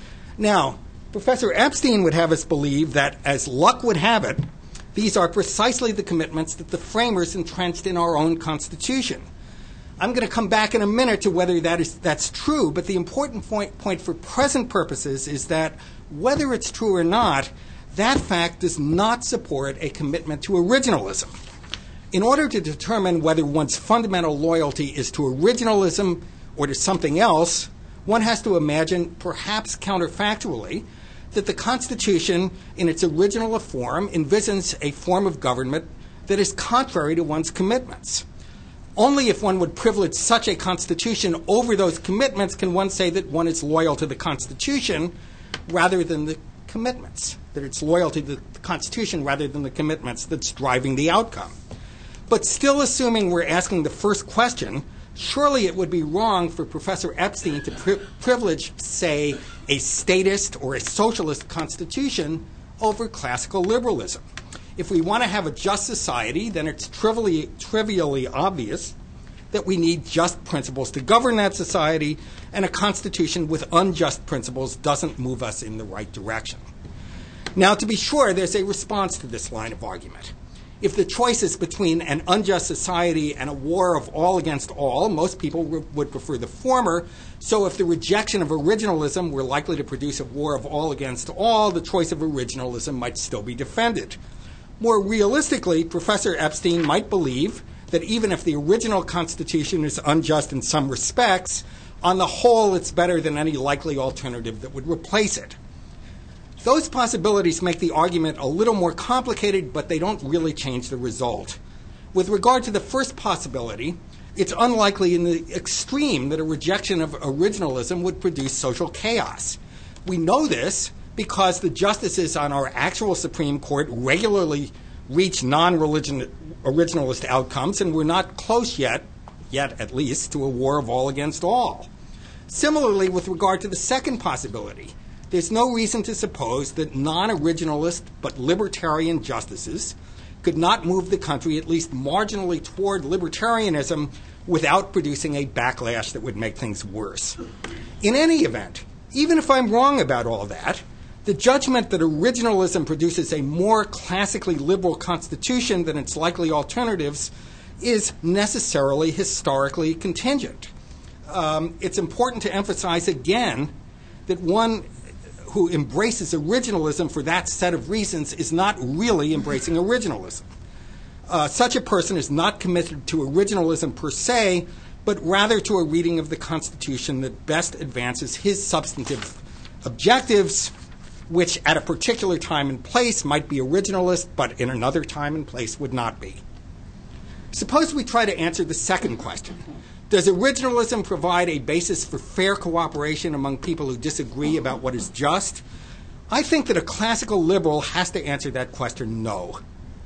Now, Professor Epstein would have us believe that, as luck would have it, these are precisely the commitments that the framers entrenched in our own Constitution. I'm going to come back in a minute to whether that's true, but the important point for present purposes is that whether it's true or not, that fact does not support a commitment to originalism. In order to determine whether one's fundamental loyalty is to originalism or to something else, one has to imagine, perhaps counterfactually, that the Constitution in its original form envisions a form of government that is contrary to one's commitments. Only if one would privilege such a Constitution over those commitments can one say that one is loyal to the Constitution rather than the commitments, that it's loyal to the Constitution rather than the commitments that's driving the outcome. But still assuming we're asking the first question, surely it would be wrong for Professor Epstein to privilege, say, a statist or a socialist constitution over classical liberalism. If we want to have a just society, then it's trivially obvious that we need just principles to govern that society, and a constitution with unjust principles doesn't move us in the right direction. Now, to be sure, there's a response to this line of argument. If the choice is between an unjust society and a war of all against all, most people would prefer the former. So if the rejection of originalism were likely to produce a war of all against all, the choice of originalism might still be defended. More realistically, Professor Epstein might believe that even if the original Constitution is unjust in some respects, on the whole it's better than any likely alternative that would replace it. Those possibilities make the argument a little more complicated, but they don't really change the result. With regard to the first possibility, it's unlikely in the extreme that a rejection of originalism would produce social chaos. We know this because the justices on our actual Supreme Court regularly reach non-originalist outcomes, and we're not close yet at least, to a war of all against all. Similarly, with regard to the second possibility, there's no reason to suppose that non-originalist but libertarian justices could not move the country at least marginally toward libertarianism without producing a backlash that would make things worse. In any event, even if I'm wrong about all that, the judgment that originalism produces a more classically liberal constitution than its likely alternatives is necessarily historically contingent. It's important to emphasize again that one who embraces originalism for that set of reasons is not really embracing originalism. Such a person is not committed to originalism per se, but rather to a reading of the Constitution that best advances his substantive objectives, which at a particular time and place might be originalist, but in another time and place would not be. Suppose we try to answer the second question. Does originalism provide a basis for fair cooperation among people who disagree about what is just? I think that a classical liberal has to answer that question no.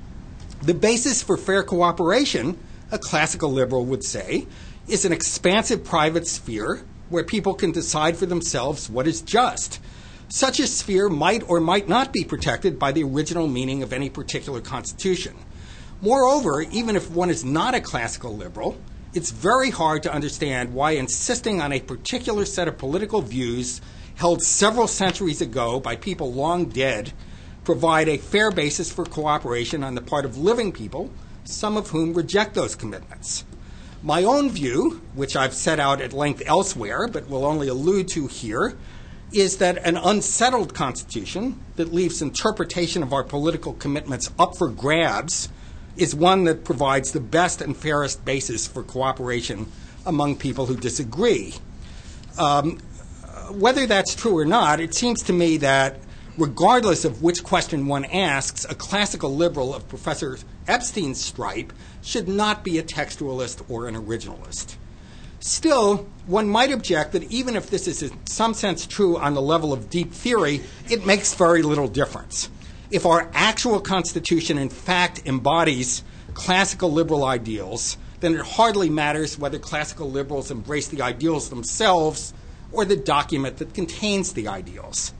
The basis for fair cooperation, a classical liberal would say, is an expansive private sphere where people can decide for themselves what is just. Such a sphere might or might not be protected by the original meaning of any particular constitution. Moreover, even if one is not a classical liberal, it's very hard to understand why insisting on a particular set of political views held several centuries ago by people long dead provide a fair basis for cooperation on the part of living people, some of whom reject those commitments. My own view, which I've set out at length elsewhere but will only allude to here, is that an unsettled constitution that leaves interpretation of our political commitments up for grabs is one that provides the best and fairest basis for cooperation among people who disagree. Whether that's true or not, it seems to me that regardless of which question one asks, a classical liberal of Professor Epstein's stripe should not be a textualist or an originalist. Still, one might object that even if this is in some sense true on the level of deep theory, it makes very little difference. If our actual Constitution in fact embodies classical liberal ideals, then it hardly matters whether classical liberals embrace the ideals themselves or the document that contains the ideals.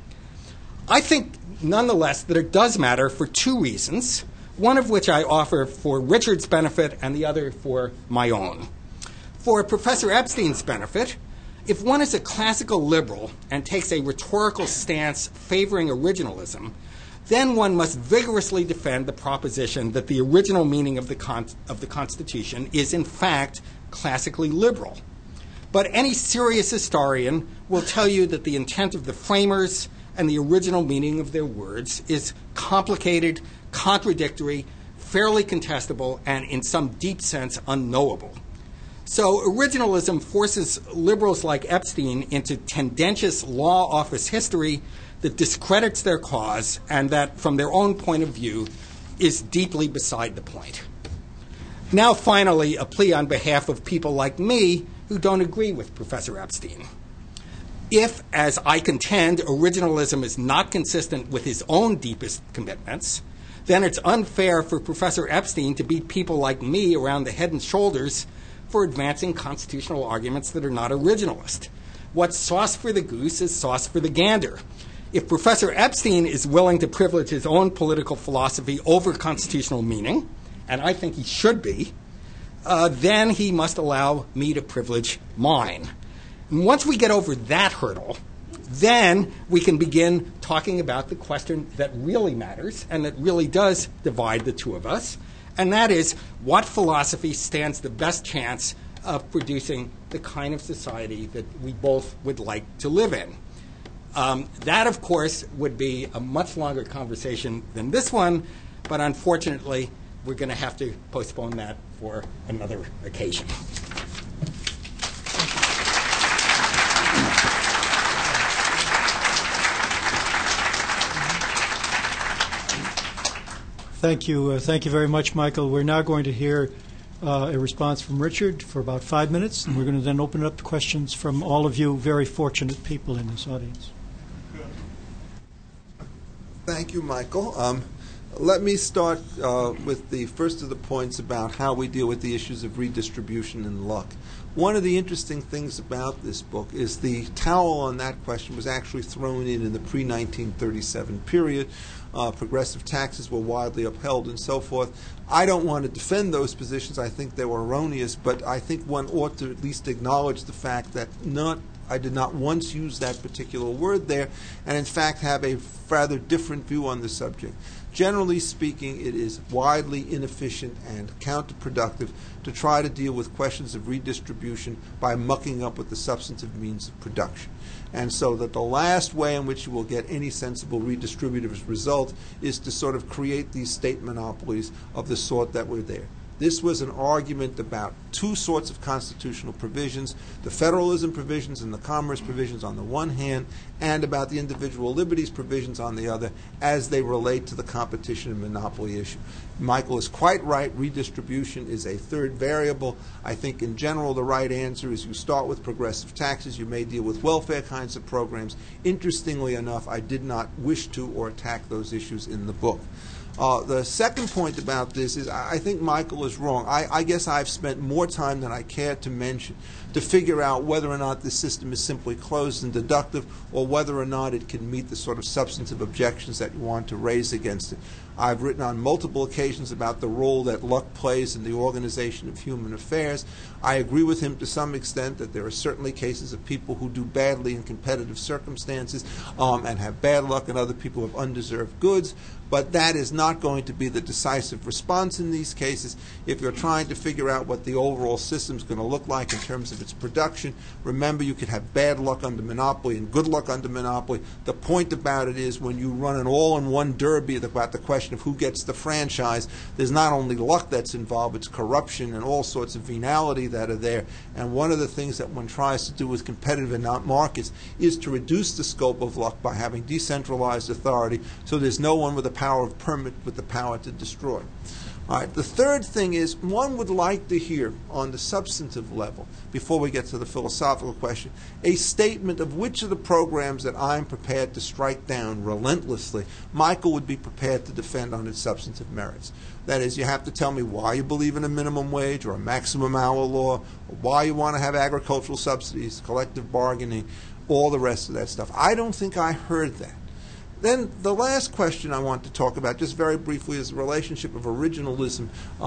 I think, nonetheless, that it does matter for two reasons, one of which I offer for Richard's benefit and the other for my own. For Professor Epstein's benefit, if one is a classical liberal and takes a rhetorical stance favoring originalism, then one must vigorously defend the proposition that the original meaning of the Constitution is in fact classically liberal. But any serious historian will tell you that the intent of the framers and the original meaning of their words is complicated, contradictory, fairly contestable, and in some deep sense unknowable. So originalism forces liberals like Epstein into tendentious law office history that discredits their cause and that, from their own point of view, is deeply beside the point. Now, finally, a plea on behalf of people like me who don't agree with Professor Epstein. If, as I contend, originalism is not consistent with his own deepest commitments, then it's unfair for Professor Epstein to beat people like me around the head and shoulders for advancing constitutional arguments that are not originalist. What's sauce for the goose is sauce for the gander. If Professor Epstein is willing to privilege his own political philosophy over constitutional meaning, and I think he should be, then he must allow me to privilege mine. And once we get over that hurdle, then we can begin talking about the question that really matters and that really does divide the two of us, and that is what philosophy stands the best chance of producing the kind of society that we both would like to live in. That, of course, would be a much longer conversation than this one, but unfortunately, we're going to have to postpone that for another occasion. Thank you. Thank you very much, Michael. We're now going to hear a response from Richard for about 5 minutes, and we're going to then open it up to questions from all of you very fortunate people in this audience. Thank you, Michael. Let me start with the first of the points about how we deal with the issues of redistribution and luck. One of the interesting things about this book is the towel on that question was actually thrown in the pre-1937 period. Progressive taxes were widely upheld and so forth. I don't want to defend those positions. I think they were erroneous, but I think one ought to at least acknowledge the fact that I did not once use that particular word there, and in fact have a rather different view on the subject. Generally speaking, it is widely inefficient and counterproductive to try to deal with questions of redistribution by mucking up with the substantive means of production. And so that the last way in which you will get any sensible redistributive result is to sort of create these state monopolies of the sort that were there. This was an argument about two sorts of constitutional provisions, the federalism provisions and the commerce provisions on the one hand, and about the individual liberties provisions on the other, as they relate to the competition and monopoly issue. Michael is quite right. Redistribution is a third variable. I think in general the right answer is you start with progressive taxes. You may deal with welfare kinds of programs. Interestingly enough, I did not wish to or attack those issues in the book. The second point about this is I think Michael is wrong. I guess I've spent more time than I care to mention to figure out whether or not this system is simply closed and deductive or whether or not it can meet the sort of substantive objections that you want to raise against it. I've written on multiple occasions about the role that luck plays in the organization of human affairs. I agree with him to some extent that there are certainly cases of people who do badly in competitive circumstances and have bad luck, and other people who have undeserved goods. But that is not going to be the decisive response in these cases. If you're trying to figure out what the overall system is going to look like in terms of its production, remember you could have bad luck under monopoly and good luck under monopoly. The point about it is when you run an all-in-one derby about the question of who gets the franchise, there's not only luck that's involved, it's corruption and all sorts of venality that are there. And one of the things that one tries to do with competitive and not markets is to reduce the scope of luck by having decentralized authority so there's no one with the power of permit with the power to destroy. All right, the third thing is one would like to hear on the substantive level, before we get to the philosophical question, a statement of which of the programs that I'm prepared to strike down relentlessly Michael would be prepared to defend on its substantive merits. That is, you have to tell me why you believe in a minimum wage or a maximum hour law, or why you want to have agricultural subsidies, collective bargaining, all the rest of that stuff. I don't think I heard that. Then the last question I want to talk about, just very briefly, is the relationship of originalism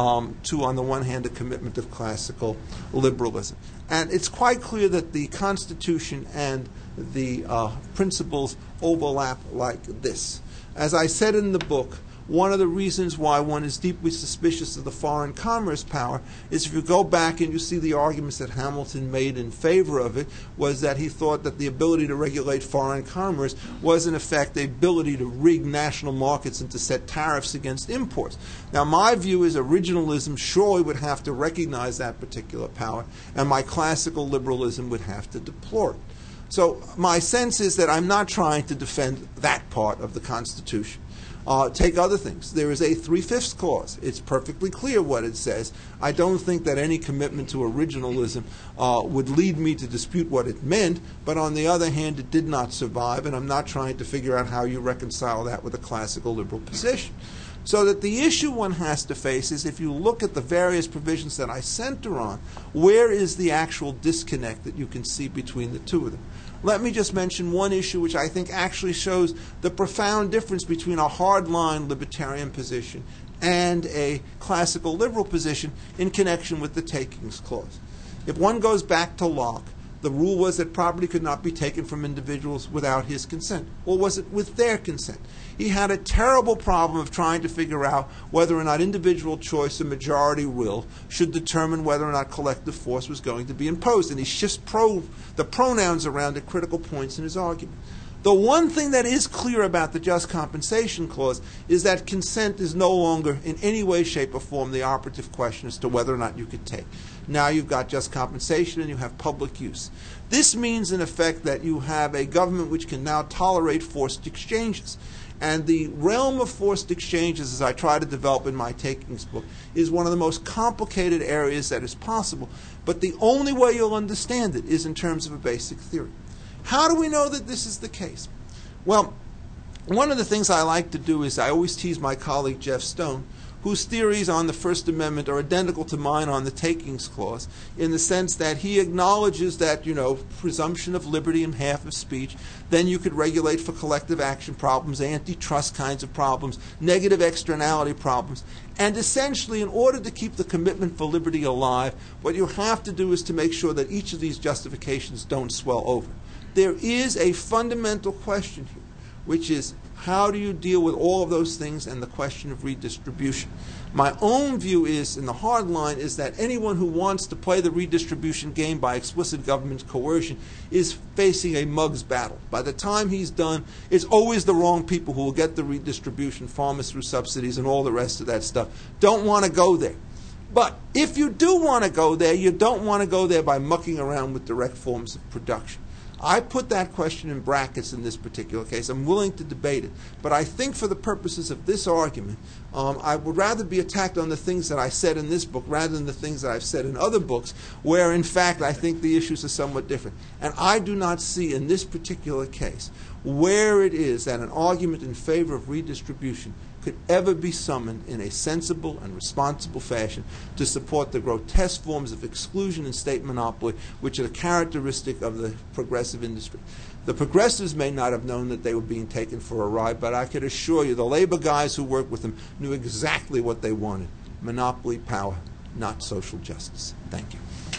to, on the one hand, the commitment of classical liberalism. And it's quite clear that the Constitution and the principles overlap like this. As I said in the book, one of the reasons why one is deeply suspicious of the foreign commerce power is if you go back and you see the arguments that Hamilton made in favor of it, was that he thought that the ability to regulate foreign commerce was in effect the ability to rig national markets and to set tariffs against imports. Now my view is originalism surely would have to recognize that particular power, and my classical liberalism would have to deplore it. So my sense is that I'm not trying to defend that part of the Constitution. Take other things. There is a 3/5 clause. It's perfectly clear what it says. I don't think that any commitment to originalism would lead me to dispute what it meant, but on the other hand, it did not survive, and I'm not trying to figure out how you reconcile that with a classical liberal position. So that the issue one has to face is, if you look at the various provisions that I center on, where is the actual disconnect that you can see between the two of them? Let me just mention one issue which I think actually shows the profound difference between a hardline libertarian position and a classical liberal position in connection with the takings clause. If one goes back to Locke, the rule was that property could not be taken from individuals without his consent. Or was it with their consent? He had a terrible problem of trying to figure out whether or not individual choice or majority will should determine whether or not collective force was going to be imposed. And he shifts the pronouns around at critical points in his argument. The one thing that is clear about the Just Compensation Clause is that consent is no longer in any way, shape, or form the operative question as to whether or not you could take. Now you've got just compensation and you have public use. This means, in effect, that you have a government which can now tolerate forced exchanges. And the realm of forced exchanges, as I try to develop in my takings book, is one of the most complicated areas that is possible. But the only way you'll understand it is in terms of a basic theory. How do we know that this is the case? Well, one of the things I like to do is I always tease my colleague Jeff Stone, whose theories on the First Amendment are identical to mine on the Takings Clause, in the sense that he acknowledges that, presumption of liberty and half of speech, then you could regulate for collective action problems, antitrust kinds of problems, negative externality problems. And essentially, in order to keep the commitment for liberty alive, what you have to do is to make sure that each of these justifications don't swell over. There is a fundamental question here, which is, how do you deal with all of those things and the question of redistribution? My own view is, in the hard line, is that anyone who wants to play the redistribution game by explicit government coercion is facing a mug's battle. By the time he's done, it's always the wrong people who will get the redistribution, farmers through subsidies and all the rest of that stuff. Don't want to go there. But if you do want to go there, you don't want to go there by mucking around with direct forms of production. I put that question in brackets in this particular case. I'm willing to debate it. But I think for the purposes of this argument, I would rather be attacked on the things that I said in this book rather than the things that I've said in other books, where, in fact, I think the issues are somewhat different. And I do not see in this particular case where it is that an argument in favor of redistribution could ever be summoned in a sensible and responsible fashion to support the grotesque forms of exclusion and state monopoly which are characteristic of the progressive industry. The progressives may not have known that they were being taken for a ride, but I could assure you the labor guys who worked with them knew exactly what they wanted: monopoly power, not social justice. Thank you.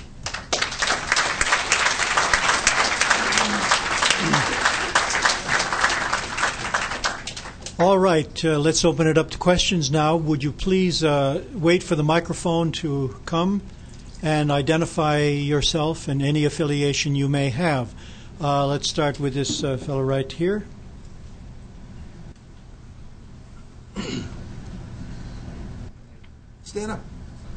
All right, let's open it up to questions now. Would you please wait for the microphone to come and identify yourself and any affiliation you may have. Let's start with this fellow right here. Stand up.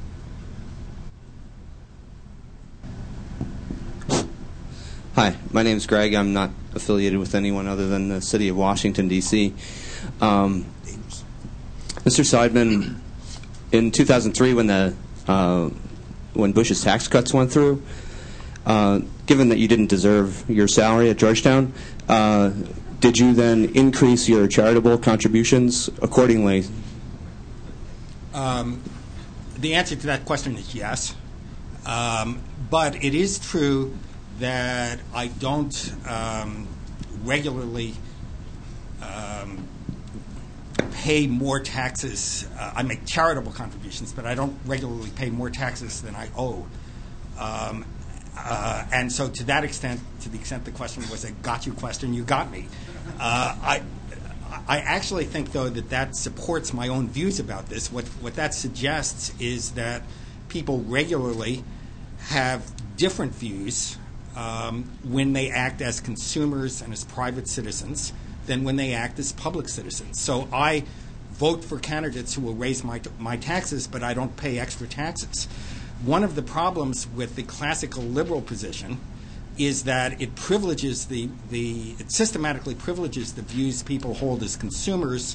Hi, my name is Greg. I'm not affiliated with anyone other than the city of Washington, D.C. Mr. Seidman, in 2003, when Bush's tax cuts went through, given that you didn't deserve your salary at Georgetown, did you then increase your charitable contributions accordingly? The answer to that question is yes. But it is true that I don't regularly pay more taxes. I make charitable contributions, but I don't regularly pay more taxes than I owe. And so to that extent, to the extent the question was a got you question, you got me. I actually think, though, that supports my own views about this. What that suggests is that people regularly have different views when they act as consumers and as private citizens than when they act as public citizens. So I vote for candidates who will raise my taxes, but I don't pay extra taxes. One of the problems with the classical liberal position is that it privileges it systematically privileges the views people hold as consumers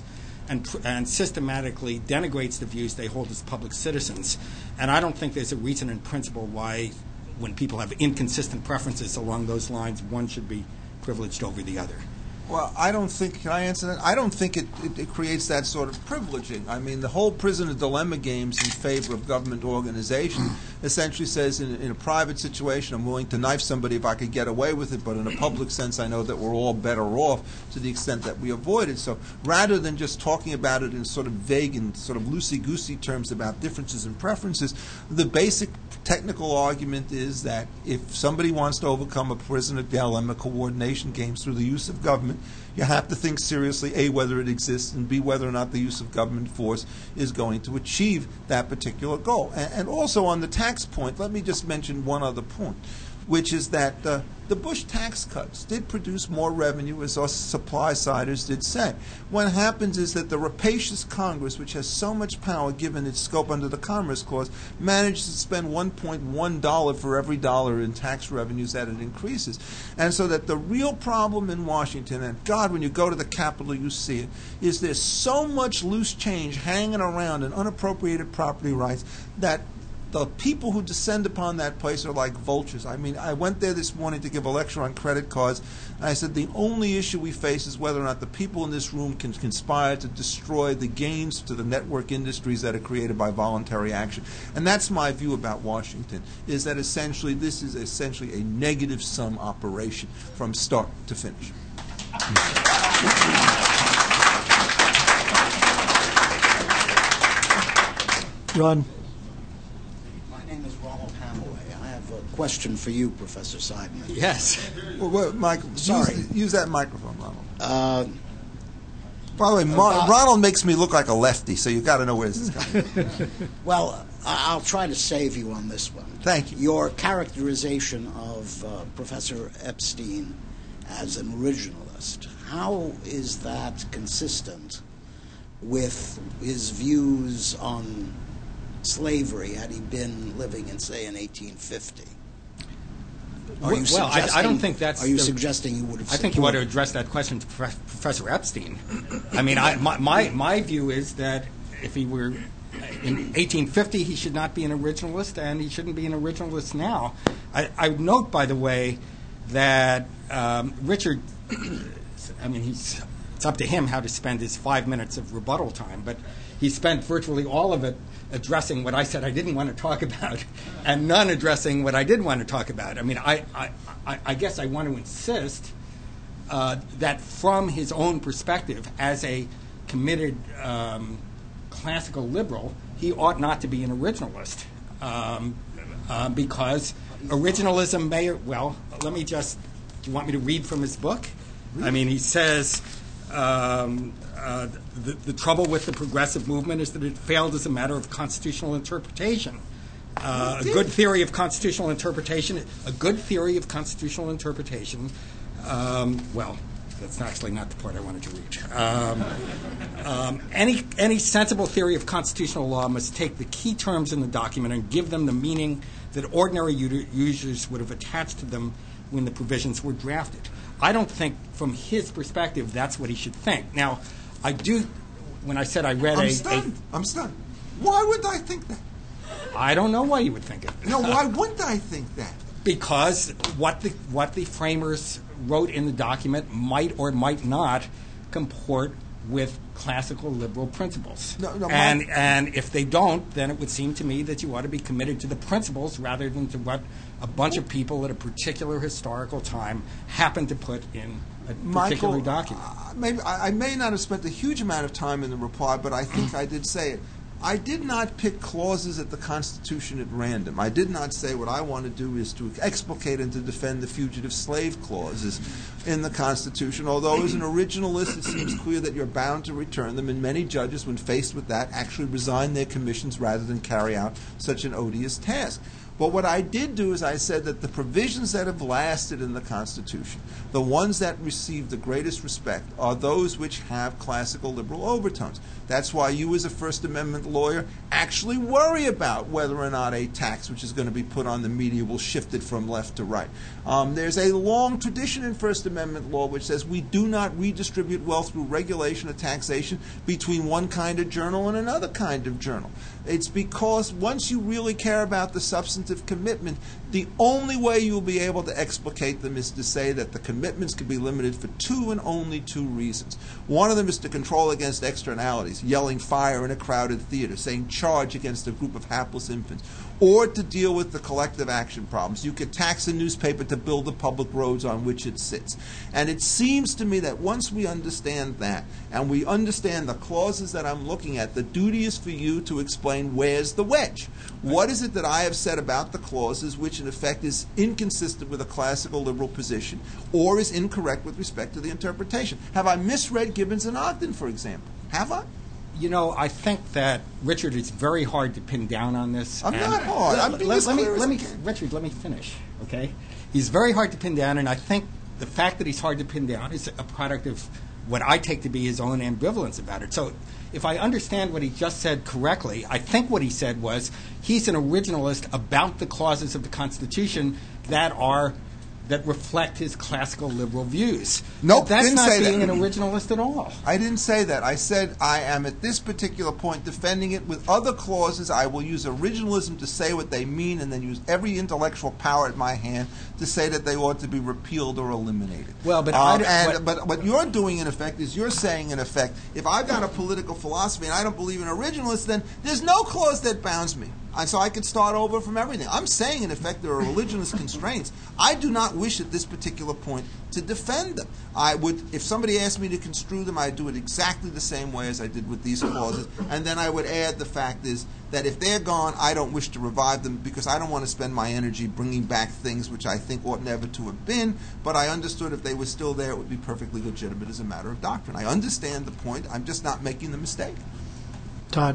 and systematically denigrates the views they hold as public citizens. And I don't think there's a reason in principle why, when people have inconsistent preferences along those lines, one should be privileged over the other. Well, I don't think, can I answer that? I don't think it creates that sort of privileging. I mean, the whole prisoner dilemma games in favor of government organization essentially says in a private situation, I'm willing to knife somebody if I could get away with it, but in a public sense, I know that we're all better off to the extent that we avoid it. So rather than just talking about it in sort of vague and sort of loosey-goosey terms about differences in preferences, the basic technical argument is that if somebody wants to overcome a prisoner dilemma coordination games through the use of government, you have to think seriously, A, whether it exists, and B, whether or not the use of government force is going to achieve that particular goal. And also on the tax point, let me just mention one other point, which is that the Bush tax cuts did produce more revenue, as us supply-siders did say. What happens is that the rapacious Congress, which has so much power given its scope under the Commerce Clause, manages to spend $1.1 for every dollar in tax revenues that it increases. And so that the real problem in Washington, and God, when you go to the Capitol you see it, is there's so much loose change hanging around in unappropriated property rights that the people who descend upon that place are like vultures. I mean, I went there this morning to give a lecture on credit cards, and I said the only issue we face is whether or not the people in this room can conspire to destroy the gains to the network industries that are created by voluntary action. And that's my view about Washington, is that essentially this is essentially a negative-sum operation from start to finish. Ron. Question for you, Professor Seidman. Yes. Well, Michael, sorry. Use that microphone, Ronald. By the way, Ronald makes me look like a lefty, so you've got to know where this is coming from. Well, I'll try to save you on this one. Thank you. Your characterization of Professor Epstein as an originalist, how is that consistent with his views on slavery had he been living in, say, in 1850? I don't think that's. Are you suggesting you would have? I think you ought to address that question to Professor Epstein. I mean, my view is that if he were in 1850, he should not be an originalist, and he shouldn't be an originalist now. I note, by the way, that Richard. I mean, it's up to him how to spend his 5 minutes of rebuttal time, but he spent virtually all of it addressing what I said I didn't want to talk about, and none addressing what I did want to talk about. I mean, I guess I want to insist that from his own perspective, as a committed classical liberal, he ought not to be an originalist because originalism may. Well, let me just. Do you want me to read from his book? I mean, he says. The trouble with the progressive movement is that it failed as a matter of constitutional interpretation. A good theory of constitutional interpretation. Well, that's actually not the part I wanted to reach. Any sensible theory of constitutional law must take the key terms in the document and give them the meaning that ordinary users would have attached to them when the provisions were drafted. I don't think, from his perspective, that's what he should think. Now, I do. When I said I read I'm stunned. Why would I think that? I don't know why you would think it. No, why wouldn't I think that? Because what the framers wrote in the document might or might not comport with classical liberal principles. And if they don't, then it would seem to me that you ought to be committed to the principles rather than to what a bunch of people at a particular historical time happen to put in a particular document. I may not have spent a huge amount of time in the reply, but I think I did say it. I did not pick clauses at the Constitution at random. I did not say what I want to do is to explicate and to defend the fugitive slave clauses in the Constitution, although as an originalist it seems clear that you're bound to return them, and many judges, when faced with that, actually resign their commissions rather than carry out such an odious task. But what I did do is I said that the provisions that have lasted in the Constitution, the ones that receive the greatest respect, are those which have classical liberal overtones. That's why you as a First Amendment lawyer actually worry about whether or not a tax which is going to be put on the media will shift it from left to right. There's a long tradition in First Amendment law which says we do not redistribute wealth through regulation or taxation between one kind of journal and another kind of journal. It's because once you really care about the substantive commitment, the only way you'll be able to explicate them is to say that the commitments can be limited for two and only two reasons. One of them is to control against externalities, yelling fire in a crowded theater, saying charge against a group of hapless infants, or to deal with the collective action problems. You could tax a newspaper to build the public roads on which it sits. And it seems to me that once we understand that, and we understand the clauses that I'm looking at, the duty is for you to explain where's the wedge. What is it that I have said about the clauses which in effect is inconsistent with a classical liberal position or is incorrect with respect to the interpretation? Have I misread Gibbons and Ogden, for example? Have I? You know, I think that, Richard, it's very hard to pin down on this. I'm not hard. I'm being as clear as I can. Richard, let me finish, okay? He's very hard to pin down, and I think the fact that he's hard to pin down is a product of what I take to be his own ambivalence about it. So if I understand what he just said correctly, I think what he said was he's an originalist about the clauses of the Constitution that reflect his classical liberal views. Nope, that's didn't not say being that. an originalist at all. I didn't say that. I said I am at this particular point defending it with other clauses. I will use originalism to say what they mean and then use every intellectual power at my hand to say that they ought to be repealed or eliminated. Well, but but what you're doing in effect is you're saying in effect, if I've got a political philosophy and I don't believe in originalists, then there's no clause that bounds me. And so I could start over from everything. I'm saying, in effect, there are religionist constraints. I do not wish at this particular point to defend them. I would, if somebody asked me to construe them, I'd do it exactly the same way as I did with these clauses. And then I would add the fact is that if they're gone, I don't wish to revive them because I don't want to spend my energy bringing back things which I think ought never to have been. But I understood if they were still there, it would be perfectly legitimate as a matter of doctrine. I understand the point. I'm just not making the mistake. Todd.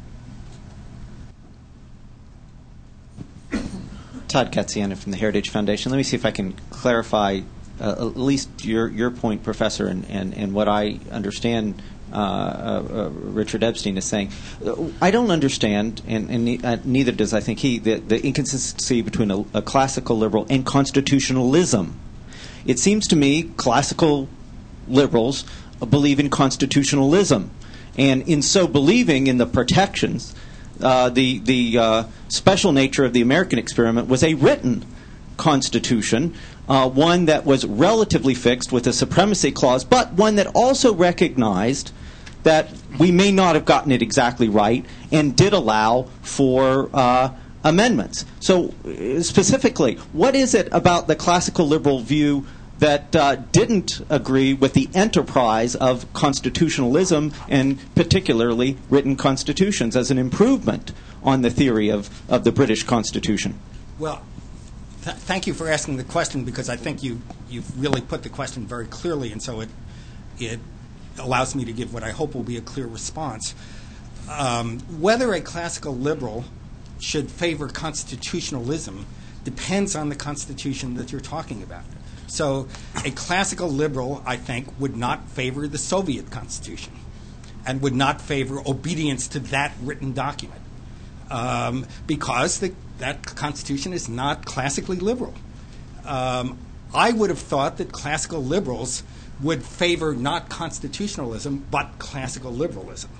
Todd Katziana from the Heritage Foundation. Let me see if I can clarify at least your point, Professor, and what I understand Richard Epstein is saying. I don't understand, and neither does I think he, the inconsistency between a classical liberal and constitutionalism. It seems to me classical liberals believe in constitutionalism, and in so believing in the protections, the special nature of the American experiment was a written constitution, one that was relatively fixed with a supremacy clause, but one that also recognized that we may not have gotten it exactly right and did allow for amendments. So specifically, what is it about the classical liberal view that didn't agree with the enterprise of constitutionalism and particularly written constitutions as an improvement on the theory of the British Constitution? Well, thank you for asking the question because I think you've really put the question very clearly, and so it allows me to give what I hope will be a clear response. Whether a classical liberal should favor constitutionalism depends on the Constitution that you're talking about. So a classical liberal, I think, would not favor the Soviet Constitution and would not favor obedience to that written document because that Constitution is not classically liberal. I would have thought that classical liberals would favor not constitutionalism but classical liberalism.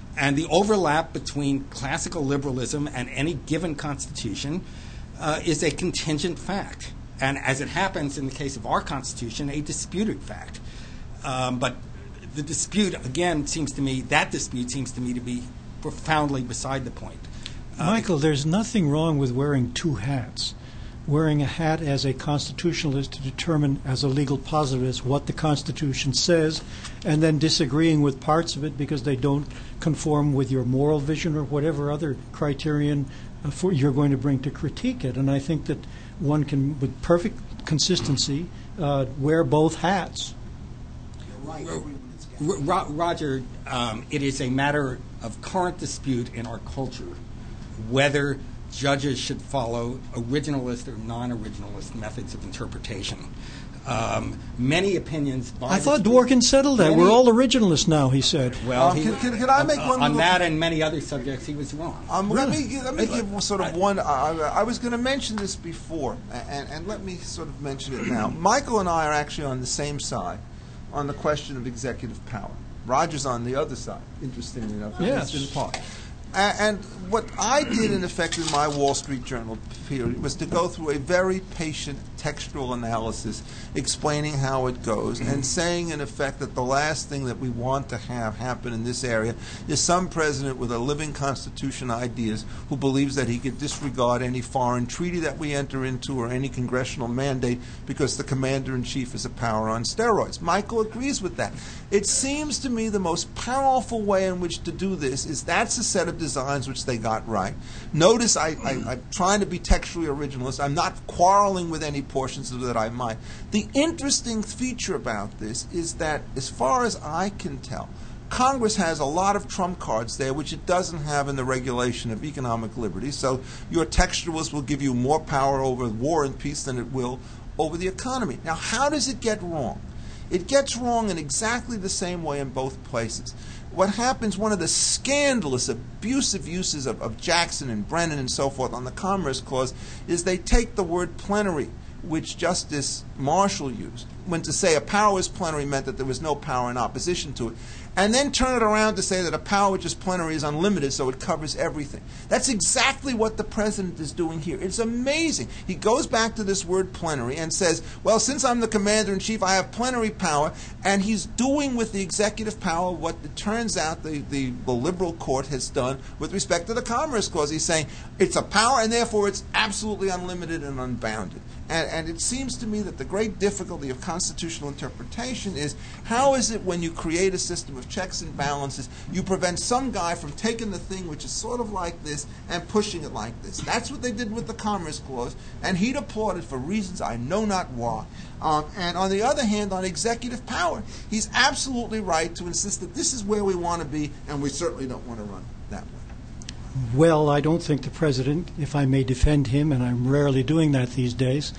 And the overlap between classical liberalism and any given constitution is a contingent fact. And as it happens in the case of our Constitution, a disputed fact. But the dispute, again, seems to me to be profoundly beside the point. Michael, there's nothing wrong with wearing two hats. Wearing a hat as a constitutionalist to determine as a legal positivist what the Constitution says, and then disagreeing with parts of it because they don't conform with your moral vision or whatever other criterion you're going to bring to critique it. And I think that one can, with perfect consistency, wear both hats. Roger, it is a matter of current dispute in our culture whether judges should follow originalist or non-originalist methods of interpretation. Many opinions. I thought Dworkin settled that. We're all originalists now, he said. Well, can I make one on that and many other subjects, he was wrong. Let me give sort of one. I was going to mention this before, and let me sort of mention it now. Michael and I are actually on the same side on the question of executive power. Roger's on the other side, interestingly enough. Yes. In part. And what I did, in effect, in my Wall Street Journal period was to go through a very patient textual analysis explaining how it goes and saying, in effect, that the last thing that we want to have happen in this area is some president with a living constitution ideas who believes that he could disregard any foreign treaty that we enter into or any congressional mandate because the commander-in-chief is a power on steroids. Michael agrees with that. It seems to me the most powerful way in which to do this is that's a set of designs which they got right. Notice I'm trying to be textually originalist. I'm not quarreling with any portions of that I might. The interesting feature about this is that, as far as I can tell, Congress has a lot of trump cards there which it doesn't have in the regulation of economic liberty. So your textualists will give you more power over war and peace than it will over the economy. Now, how does it get wrong? It gets wrong in exactly the same way in both places. What happens, one of the scandalous, abusive uses of Jackson and Brennan and so forth on the Commerce Clause is they take the word plenary, which Justice Marshall used, when to say a power is plenary meant that there was no power in opposition to it, and then turn it around to say that a power which is plenary is unlimited, so it covers everything. That's exactly what the president is doing here. It's amazing. He goes back to this word plenary and says, well, since I'm the commander-in-chief, I have plenary power, and he's doing with the executive power what it turns out the liberal court has done with respect to the Commerce Clause. He's saying it's a power, and therefore it's absolutely unlimited and unbounded. And it seems to me that the great difficulty of constitutional interpretation is how is it when you create a system of checks and balances, you prevent some guy from taking the thing which is sort of like this and pushing it like this. That's what they did with the Commerce Clause, and he'd applauded for reasons I know not why. And on the other hand, on executive power, he's absolutely right to insist that this is where we want to be, and we certainly don't want to run that way. Well, I don't think the president, if I may defend him, and I'm rarely doing that these days,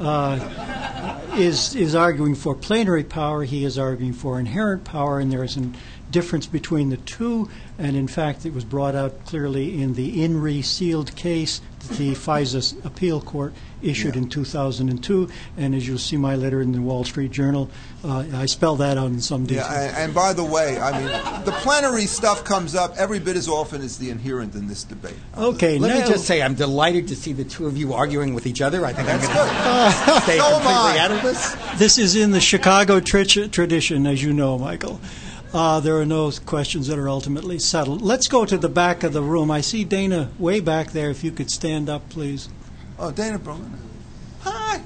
is arguing for plenary power. He is arguing for inherent power, and there is a difference between the two. And in fact, it was brought out clearly in the INRI sealed case that the FISA appeal court issued in 2002. And as you'll see my letter in the Wall Street Journal, I spell that out in some detail. Yeah, and by the way, I mean, the plenary stuff comes up every bit as often as the inherent in this debate. Okay, Let me just say I'm delighted to see the two of you arguing with each other. I think That's I'm going to stay So am completely I. out of this. This is in the Chicago tradition, as you know, Michael. There are no questions that are ultimately settled. Let's go to the back of the room. I see Dana way back there. If you could stand up, please. Oh, Dana Berlin. Hi.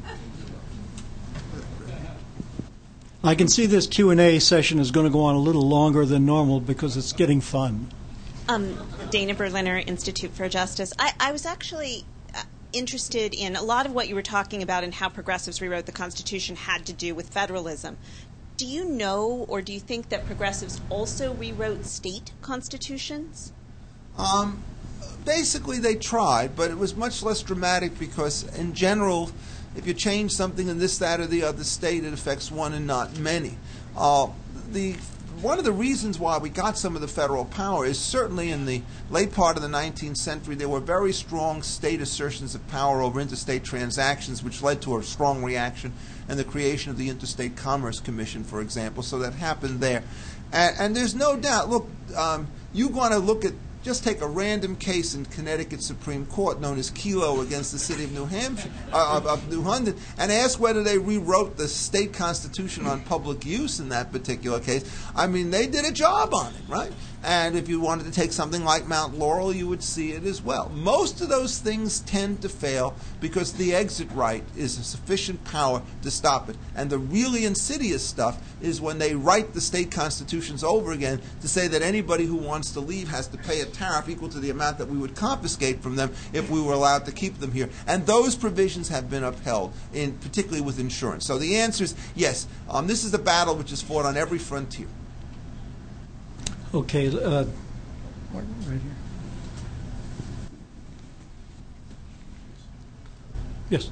I can see this Q&A session is going to go on a little longer than normal because it's getting fun. Dana Berliner, Institute for Justice. I was actually interested in a lot of what you were talking about and how progressives rewrote the Constitution had to do with federalism. Do you know, or do you think that progressives also rewrote state constitutions? Basically, they tried, but it was much less dramatic because, in general, if you change something in this, that, or the other state, it affects one and not many. The one of the reasons why we got some of the federal power is certainly in the late part of the 19th century there were very strong state assertions of power over interstate transactions, which led to a strong reaction and the creation of the Interstate Commerce Commission, for example. So that happened there. And there's no doubt, look, you want to look at, just take a random case in Connecticut Supreme Court known as Kelo against the city of New Hampshire, of New London, and ask whether they rewrote the state constitution on public use in that particular case. I mean, they did a job on it, right? And if you wanted to take something like Mount Laurel, you would see it as well. Most of those things tend to fail because the exit right is a sufficient power to stop it. And the really insidious stuff is when they write the state constitutions over again to say that anybody who wants to leave has to pay a tariff equal to the amount that we would confiscate from them if we were allowed to keep them here. And those provisions have been upheld, particularly with insurance. So the answer is yes. This is a battle which is fought on every frontier. Okay, right here. Yes.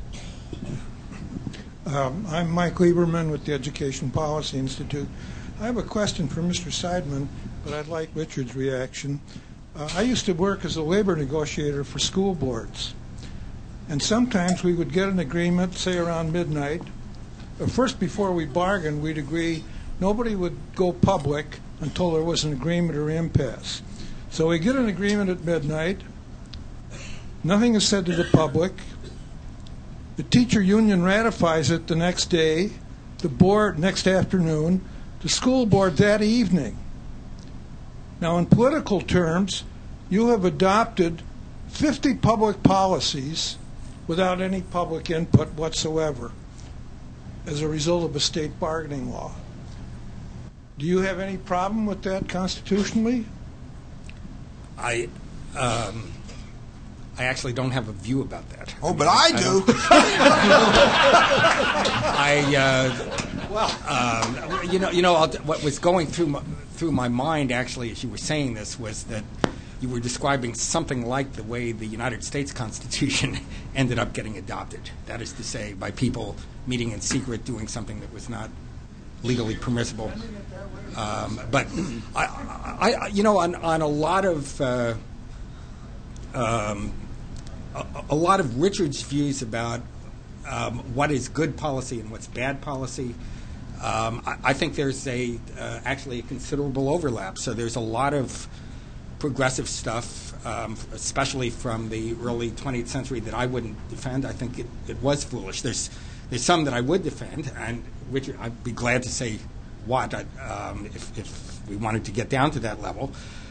I'm Mike Lieberman with the Education Policy Institute. I have a question for Mr. Seidman, but I'd like Richard's reaction. I used to work as a labor negotiator for school boards, and sometimes we would get an agreement, say around midnight. First, before we bargained, we'd agree nobody would go public until there was an agreement or impasse. So we get an agreement at midnight. Nothing is said to the public. The teacher union ratifies it the next day, the board next afternoon, the school board that evening. Now, in political terms, you have adopted 50 public policies without any public input whatsoever as a result of a state bargaining law. Do you have any problem with that constitutionally? I actually don't have a view about that. Oh, but I do. What was going through my mind actually as you were saying this was that you were describing something like the way the United States Constitution ended up getting adopted. That is to say, by people meeting in secret, doing something that was not legally permissible. But on a lot of Richard's views about what is good policy and what's bad policy, I think there's actually a considerable overlap. So there's a lot of progressive stuff, especially from the early 20th century, that I wouldn't defend. I think it was foolish. There's some that I would defend, and Richard, I'd be glad to say what if we wanted to get down to that level.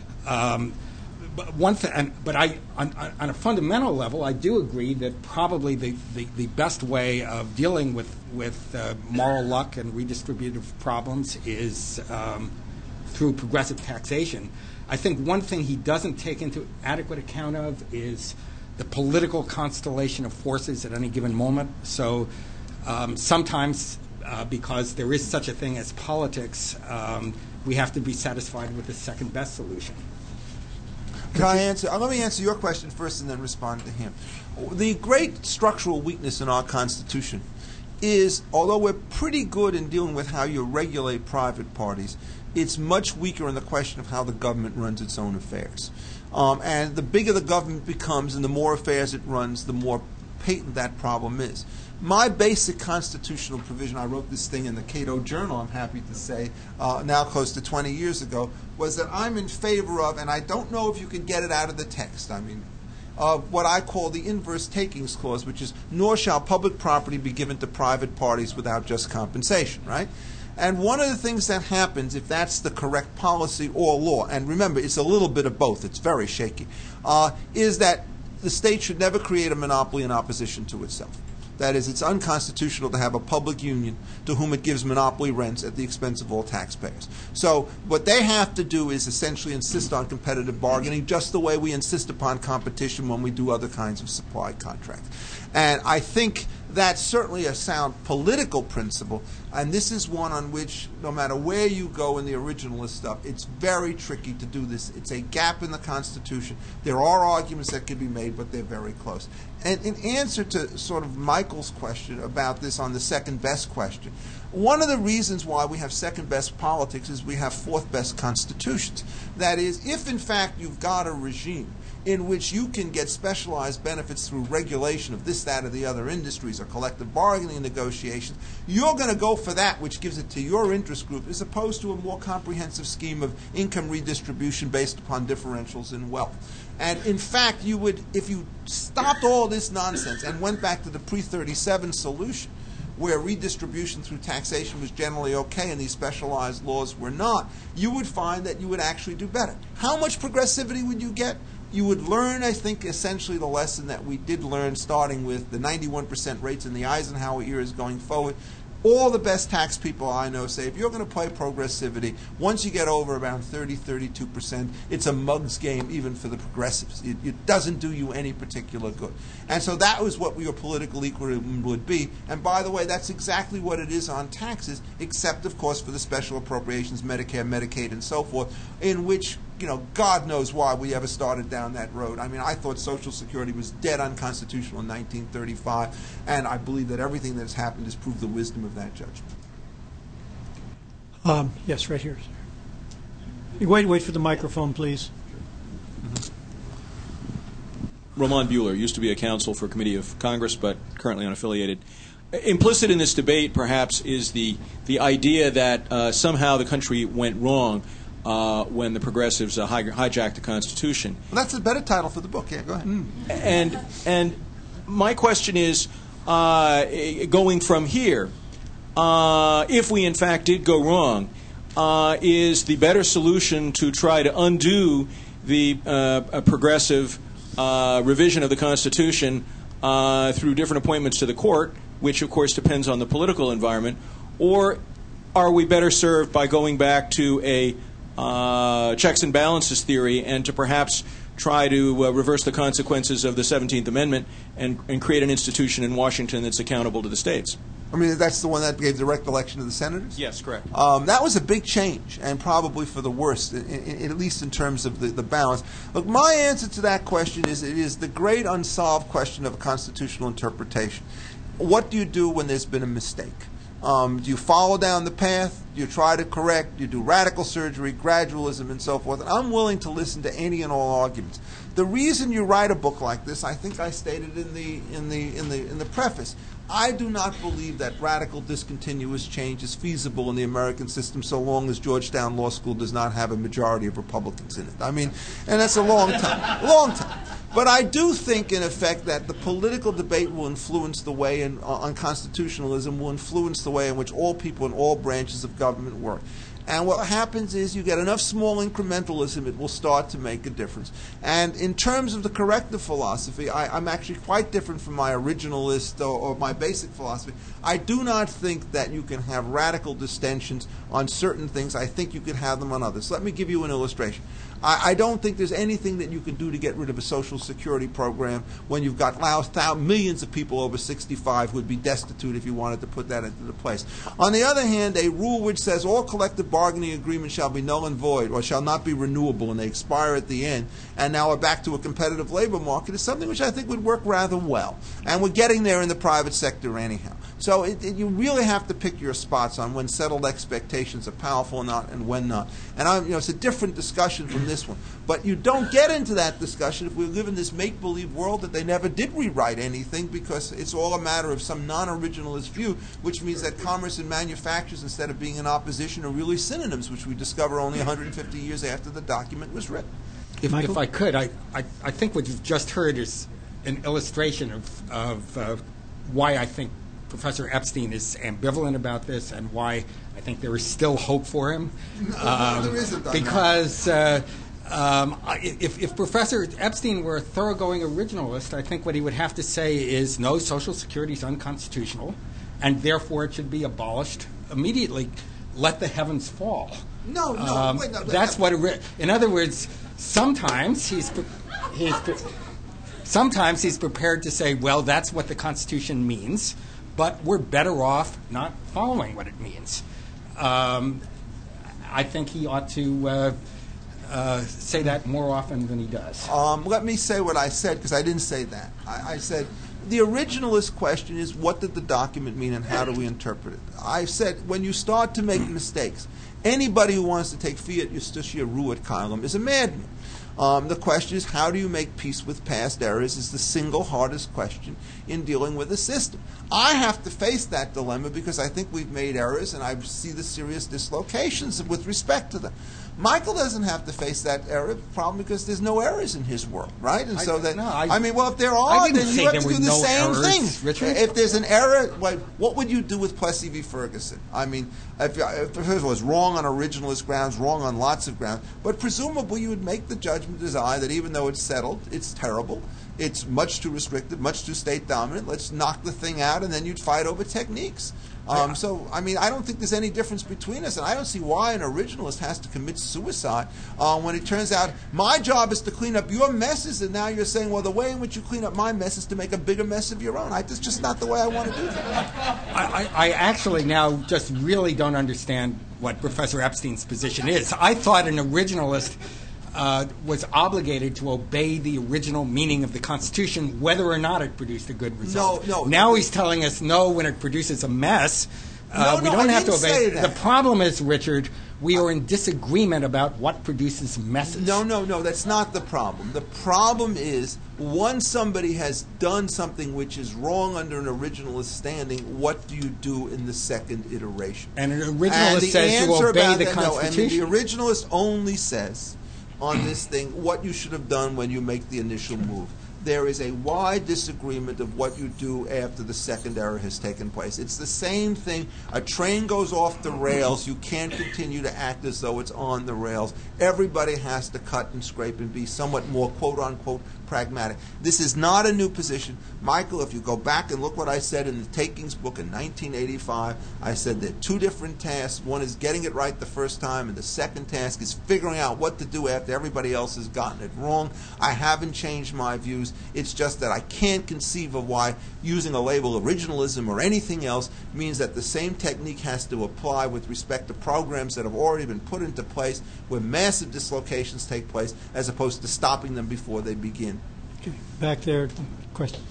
But one thing, on a fundamental level, I do agree that probably the best way of dealing with moral luck and redistributive problems is through progressive taxation. I think one thing he doesn't take into adequate account of is the political constellation of forces at any given moment. So sometimes, because there is such a thing as politics, we have to be satisfied with the second best solution. Can I answer? Let me answer your question first and then respond to him. The great structural weakness in our Constitution is, although we're pretty good in dealing with how you regulate private parties, it's much weaker in the question of how the government runs its own affairs. And the bigger the government becomes and the more affairs it runs, the more patent that problem is. My basic constitutional provision, I wrote this thing in the Cato Journal, I'm happy to say, now close to 20 years ago, was that I'm in favor of, and I don't know if you can get it out of the text, of what I call the inverse takings clause, which is, nor shall public property be given to private parties without just compensation, right? And one of the things that happens, if that's the correct policy or law, and remember, it's a little bit of both, it's very shaky, is that the state should never create a monopoly in opposition to itself. That is, it's unconstitutional to have a public union to whom it gives monopoly rents at the expense of all taxpayers. So what they have to do is essentially insist on competitive bargaining, just the way we insist upon competition when we do other kinds of supply contracts. And I think that's certainly a sound political principle, and this is one on which, no matter where you go in the originalist stuff, it's very tricky to do this. It's a gap in the Constitution. There are arguments that can be made, but they're very close. And in answer to sort of Michael's question about this on the second best question, one of the reasons why we have second best politics is we have fourth best constitutions. That is, if in fact you've got a regime in which you can get specialized benefits through regulation of this, that, or the other industries or collective bargaining negotiations, you're going to go for that which gives it to your interest group as opposed to a more comprehensive scheme of income redistribution based upon differentials in wealth. And in fact, you would, if you stopped all this nonsense and went back to the pre-37 solution, where redistribution through taxation was generally okay and these specialized laws were not, you would find that you would actually do better. How much progressivity would you get? You would learn, I think, essentially the lesson that we did learn starting with the 91% rates in the Eisenhower years going forward. All the best tax people I know say if you're going to play progressivity, once you get over around 30, 32%, it's a mug's game even for the progressives. It doesn't do you any particular good. And so that was what your political equilibrium would be. And by the way, that's exactly what it is on taxes, except, of course, for the special appropriations, Medicare, Medicaid, and so forth, in which, God knows why we ever started down that road. I mean, I thought Social Security was dead unconstitutional in 1935, and I believe that everything that's happened has proved the wisdom of that judgment. Yes, right here, sir. Wait for the microphone, please. Roman Buehler used to be a counsel for a committee of Congress, but currently unaffiliated. Implicit in this debate, perhaps, is the idea that somehow the country went wrong when the progressives hijacked the Constitution. Well, that's a better title for the book. Yeah, go ahead. And my question is, going from here, if we in fact did go wrong, is the better solution to try to undo the progressive revision of the Constitution through different appointments to the court, which of course depends on the political environment, or are we better served by going back to a checks and balances theory and to perhaps try to reverse the consequences of the 17th Amendment and create an institution in Washington that's accountable to the states? I mean, that's the one that gave direct election to the senators? Yes, correct. That was a big change, and probably for the worst, at least in terms of the balance. Look, my answer to that question is it is the great unsolved question of constitutional interpretation. What do you do when there's been a mistake? Do you follow down the path? Do you try to correct? Do you do radical surgery, gradualism, and so forth? And I'm willing to listen to any and all arguments. The reason you write a book like this, I think I stated in the preface, I do not believe that radical discontinuous change is feasible in the American system so long as Georgetown Law School does not have a majority of Republicans in it. I mean, and that's a long time. But I do think, in effect, that the political debate will influence the way on constitutionalism, will influence the way in which all people in all branches of government work. And what happens is you get enough small incrementalism, it will start to make a difference. And in terms of the corrective philosophy, I'm actually quite different from my originalist or my basic philosophy. I do not think that you can have radical distensions on certain things. I think you can have them on others. Let me give you an illustration. I don't think there's anything that you can do to get rid of a Social Security program when you've got millions of people over 65 who would be destitute if you wanted to put that into place. On the other hand, a rule which says all collective bargaining agreements shall be null and void or shall not be renewable and they expire at the end, and now we're back to a competitive labor market, is something which I think would work rather well. And we're getting there in the private sector anyhow. So you really have to pick your spots on when settled expectations are powerful or not and when not. And it's a different discussion from this one. But you don't get into that discussion if we live in this make-believe world that they never did rewrite anything because it's all a matter of some non-originalist view, which means that commerce and manufacturers, instead of being in opposition, are really synonyms, which we discover only 150 years after the document was written. If I could, I think what you've just heard is an illustration of why I think Professor Epstein is ambivalent about this and why I think there is still hope for him. No, there isn't. Because if Professor Epstein were a thoroughgoing originalist, I think what he would have to say is no, Social Security is unconstitutional, and therefore it should be abolished immediately. Let the heavens fall. No. That's what. In other words, sometimes sometimes he's prepared to say, well, that's what the Constitution means, but we're better off not following what it means. I think he ought to say that more often than he does. Let me say what I said, because I didn't say that. I said the originalist question is, what did the document mean and how do we interpret it? I said when you start to make mistakes, anybody who wants to take fiat justitia ruat caelum is a madman. The question is, how do you make peace with past errors is the single hardest question in dealing with a system. I have to face that dilemma because I think we've made errors and I see the serious dislocations with respect to them. Michael doesn't have to face that error problem because there's no errors in his world, right? And so that if there are, then you have to do the same thing. Richard? If there's an error, what would you do with Plessy v. Ferguson? I mean, if first of all, it's wrong on originalist grounds, wrong on lots of grounds, but presumably you would make the judgment as I that even though it's settled, it's terrible, it's much too restrictive, much too state dominant. Let's knock the thing out, and then you'd fight over techniques. I don't think there's any difference between us, and I don't see why an originalist has to commit suicide when it turns out my job is to clean up your messes, and now you're saying, well, the way in which you clean up my mess is to make a bigger mess of your own. That's just not the way I want to do that. I actually now just really don't understand what Professor Epstein's position is. I thought an originalist was obligated to obey the original meaning of the Constitution, whether or not it produced a good result. No. Now he's telling us no when it produces a mess. We don't have to obey. Say that. The problem is, Richard, we are in disagreement about what produces messes. No, that's not the problem. The problem is once somebody has done something which is wrong under an originalist standing, what do you do in the second iteration? And an originalist says you obey the Constitution. The originalist only says on this thing what you should have done when you make the initial move. There is a wide disagreement of what you do after the second error has taken place. It's the same thing. A train goes off the rails. You can't continue to act as though it's on the rails. Everybody has to cut and scrape and be somewhat more quote-unquote pragmatic. This is not a new position. Michael, if you go back and look what I said in the Takings book in 1985, I said there are two different tasks. One is getting it right the first time, and the second task is figuring out what to do after everybody else has gotten it wrong. I haven't changed my views. It's just that I can't conceive of why using a label originalism or anything else means that the same technique has to apply with respect to programs that have already been put into place where massive dislocations take place as opposed to stopping them before they begin. Okay. Back there, questions?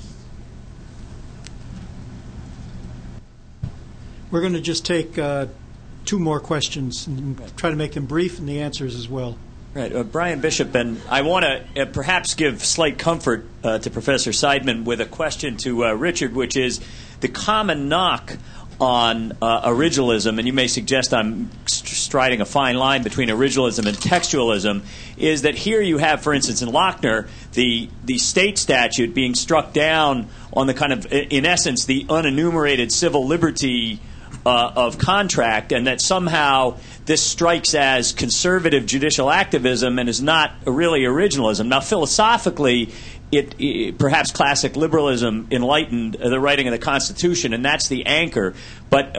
We're going to just take two more questions and try to make them brief and the answers as well. Right. Brian Bishop, and I want to perhaps give slight comfort to Professor Seidman with a question to Richard, which is the common knock on originalism, and you may suggest I'm striding a fine line between originalism and textualism, is that here you have, for instance, in Lochner, the state statute being struck down on the kind of, in essence, the unenumerated civil liberty of contract, and that somehow this strikes as conservative judicial activism and is not really originalism. Now, philosophically, it perhaps classic liberalism enlightened the writing of the Constitution, and that's the anchor. But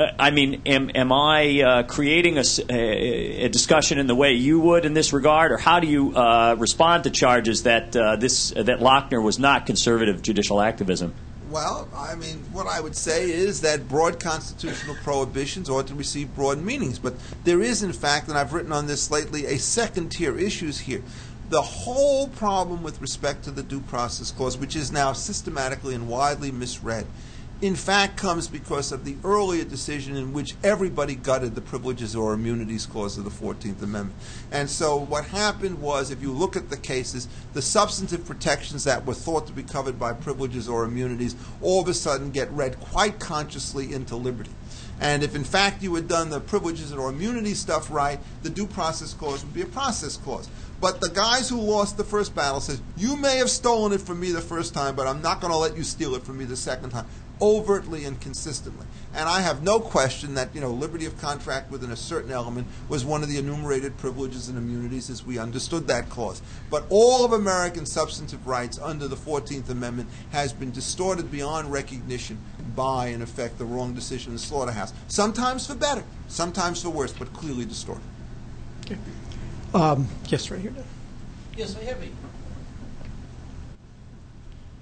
am I creating a discussion in the way you would in this regard, or how do you respond to charges that that Lochner was not conservative judicial activism? Well, what I would say is that broad constitutional prohibitions ought to receive broad meanings. But there is, in fact, and I've written on this lately, a second-tier issues here. The whole problem with respect to the Due Process Clause, which is now systematically and widely misread, in fact comes because of the earlier decision in which everybody gutted the Privileges or Immunities Clause of the 14th Amendment. And so what happened was, if you look at the cases, the substantive protections that were thought to be covered by privileges or immunities all of a sudden get read quite consciously into liberty. And if, in fact, you had done the privileges or immunity stuff right, the Due Process Clause would be a process clause. But the guys who lost the first battle says, you may have stolen it from me the first time, but I'm not going to let you steal it from me the second time, overtly and consistently. And I have no question that, liberty of contract within a certain element was one of the enumerated privileges and immunities as we understood that clause. But all of American substantive rights under the 14th Amendment has been distorted beyond recognition by, in effect, the wrong decision in the slaughterhouse. Sometimes for better, sometimes for worse, but clearly distorted. Okay. Yes, right here. Yes, I have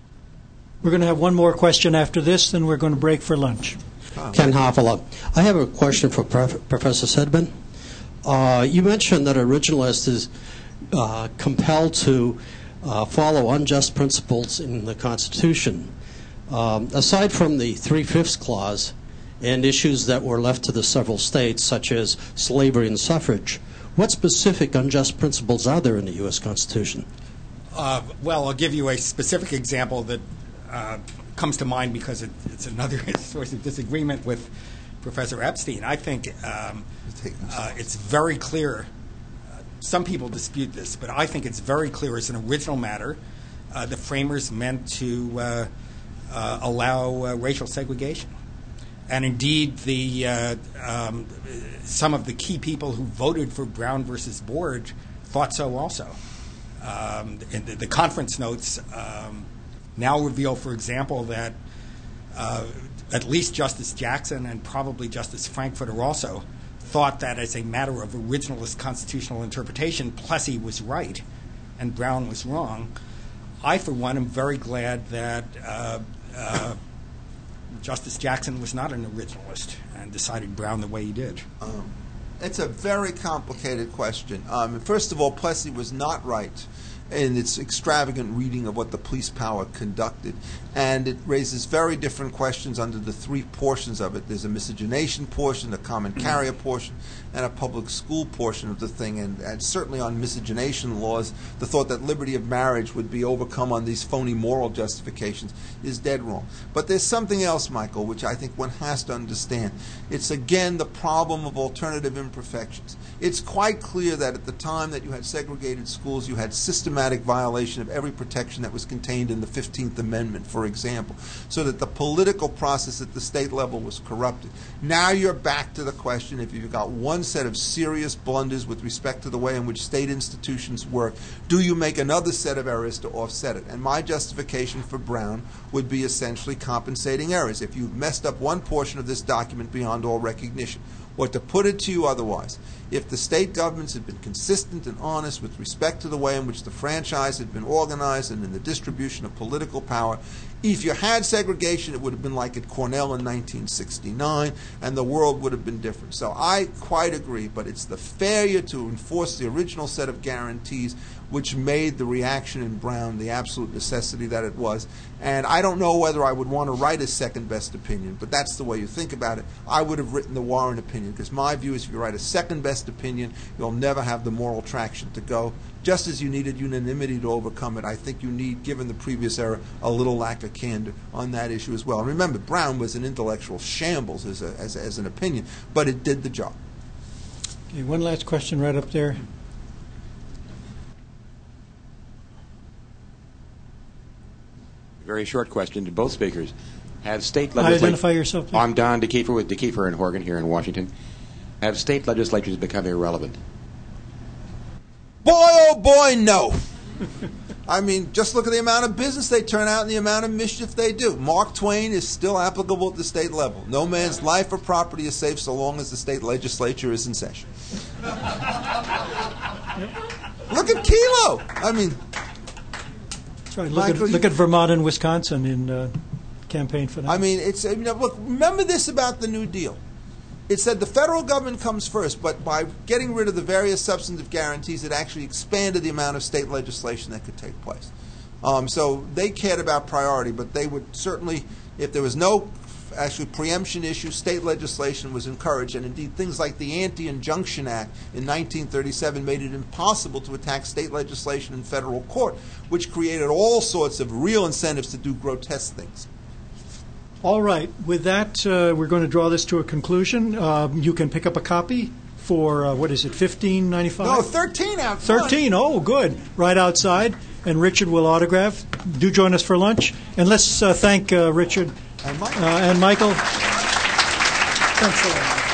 We're going to have one more question after this, then we're going to break for lunch. Ken Hofala. I have a question for Professor Seidman. You mentioned that originalist is compelled to follow unjust principles in the Constitution. Aside from the 3/5 clause and issues that were left to the several states, such as slavery and suffrage, what specific unjust principles are there in the U.S. Constitution? Well, I'll give you a specific example that comes to mind because it's another source of disagreement with Professor Epstein. I think it's very clear. Some people dispute this, but I think it's very clear as an original matter the framers meant to allow racial segregation. And indeed, some of the key people who voted for Brown versus Board thought so also. And the conference notes now reveal, for example, that at least Justice Jackson and probably Justice Frankfurter also thought that as a matter of originalist constitutional interpretation, Plessy was right and Brown was wrong. I, for one, am very glad that Justice Jackson was not an originalist and decided Brown the way he did. It's a very complicated question. First of all, Plessy was not right in its extravagant reading of what the police power conducted, and it raises very different questions under the three portions of it. There's a miscegenation portion, a common carrier portion, and a public school portion of the thing, and certainly on miscegenation laws, the thought that liberty of marriage would be overcome on these phony moral justifications is dead wrong. But there's something else, Michael, which I think one has to understand. It's again the problem of alternative imperfections. It's quite clear that at the time that you had segregated schools, you had systematic violation of every protection that was contained in the 15th Amendment, for example, so that the political process at the state level was corrupted. Now you're back to the question, if you've got one set of serious blunders with respect to the way in which state institutions work, do you make another set of errors to offset it? And my justification for Brown would be essentially compensating errors. If you've messed up one portion of this document beyond all recognition, or to put it to you otherwise, if the state governments had been consistent and honest with respect to the way in which the franchise had been organized and in the distribution of political power, if you had segregation, it would have been like at Cornell in 1969, and the world would have been different. So I quite agree, but it's the failure to enforce the original set of guarantees which made the reaction in Brown the absolute necessity that it was. And I don't know whether I would want to write a second-best opinion, but that's the way you think about it. I would have written the Warren opinion, because my view is if you write a second-best opinion, you'll never have the moral traction to go. Just as you needed unanimity to overcome it, I think you need, given the previous era, a little lack of candor on that issue as well. And remember, Brown was an intellectual shambles as an opinion, but it did the job. Okay, one last question right up there. Very short question to both speakers. Have state legislatures... Identify yourself, please. I'm Don DeKeefer with DeKeefer and Horgan here in Washington. Have state legislatures become irrelevant? Boy, oh boy, no. I mean, just look at the amount of business they turn out and the amount of mischief they do. Mark Twain is still applicable at the state level. No man's life or property is safe so long as the state legislature is in session. Look at Kelo. I mean... That's right. Look at Vermont and Wisconsin in campaign finance. I mean, look, remember this about the New Deal. It said the federal government comes first, but by getting rid of the various substantive guarantees, it actually expanded the amount of state legislation that could take place. So they cared about priority, but they would certainly, if there was no actually preemption issue, state legislation was encouraged, and indeed things like the Anti-Injunction Act in 1937 made it impossible to attack state legislation in federal court, which created all sorts of real incentives to do grotesque things. All right. With that, we're going to draw this to a conclusion. You can pick up a copy for, what is it, $15.95? No, $13 out. $13, oh, good. Right outside. And Richard will autograph. Do join us for lunch. And let's thank Richard and Michael. Thanks a lot.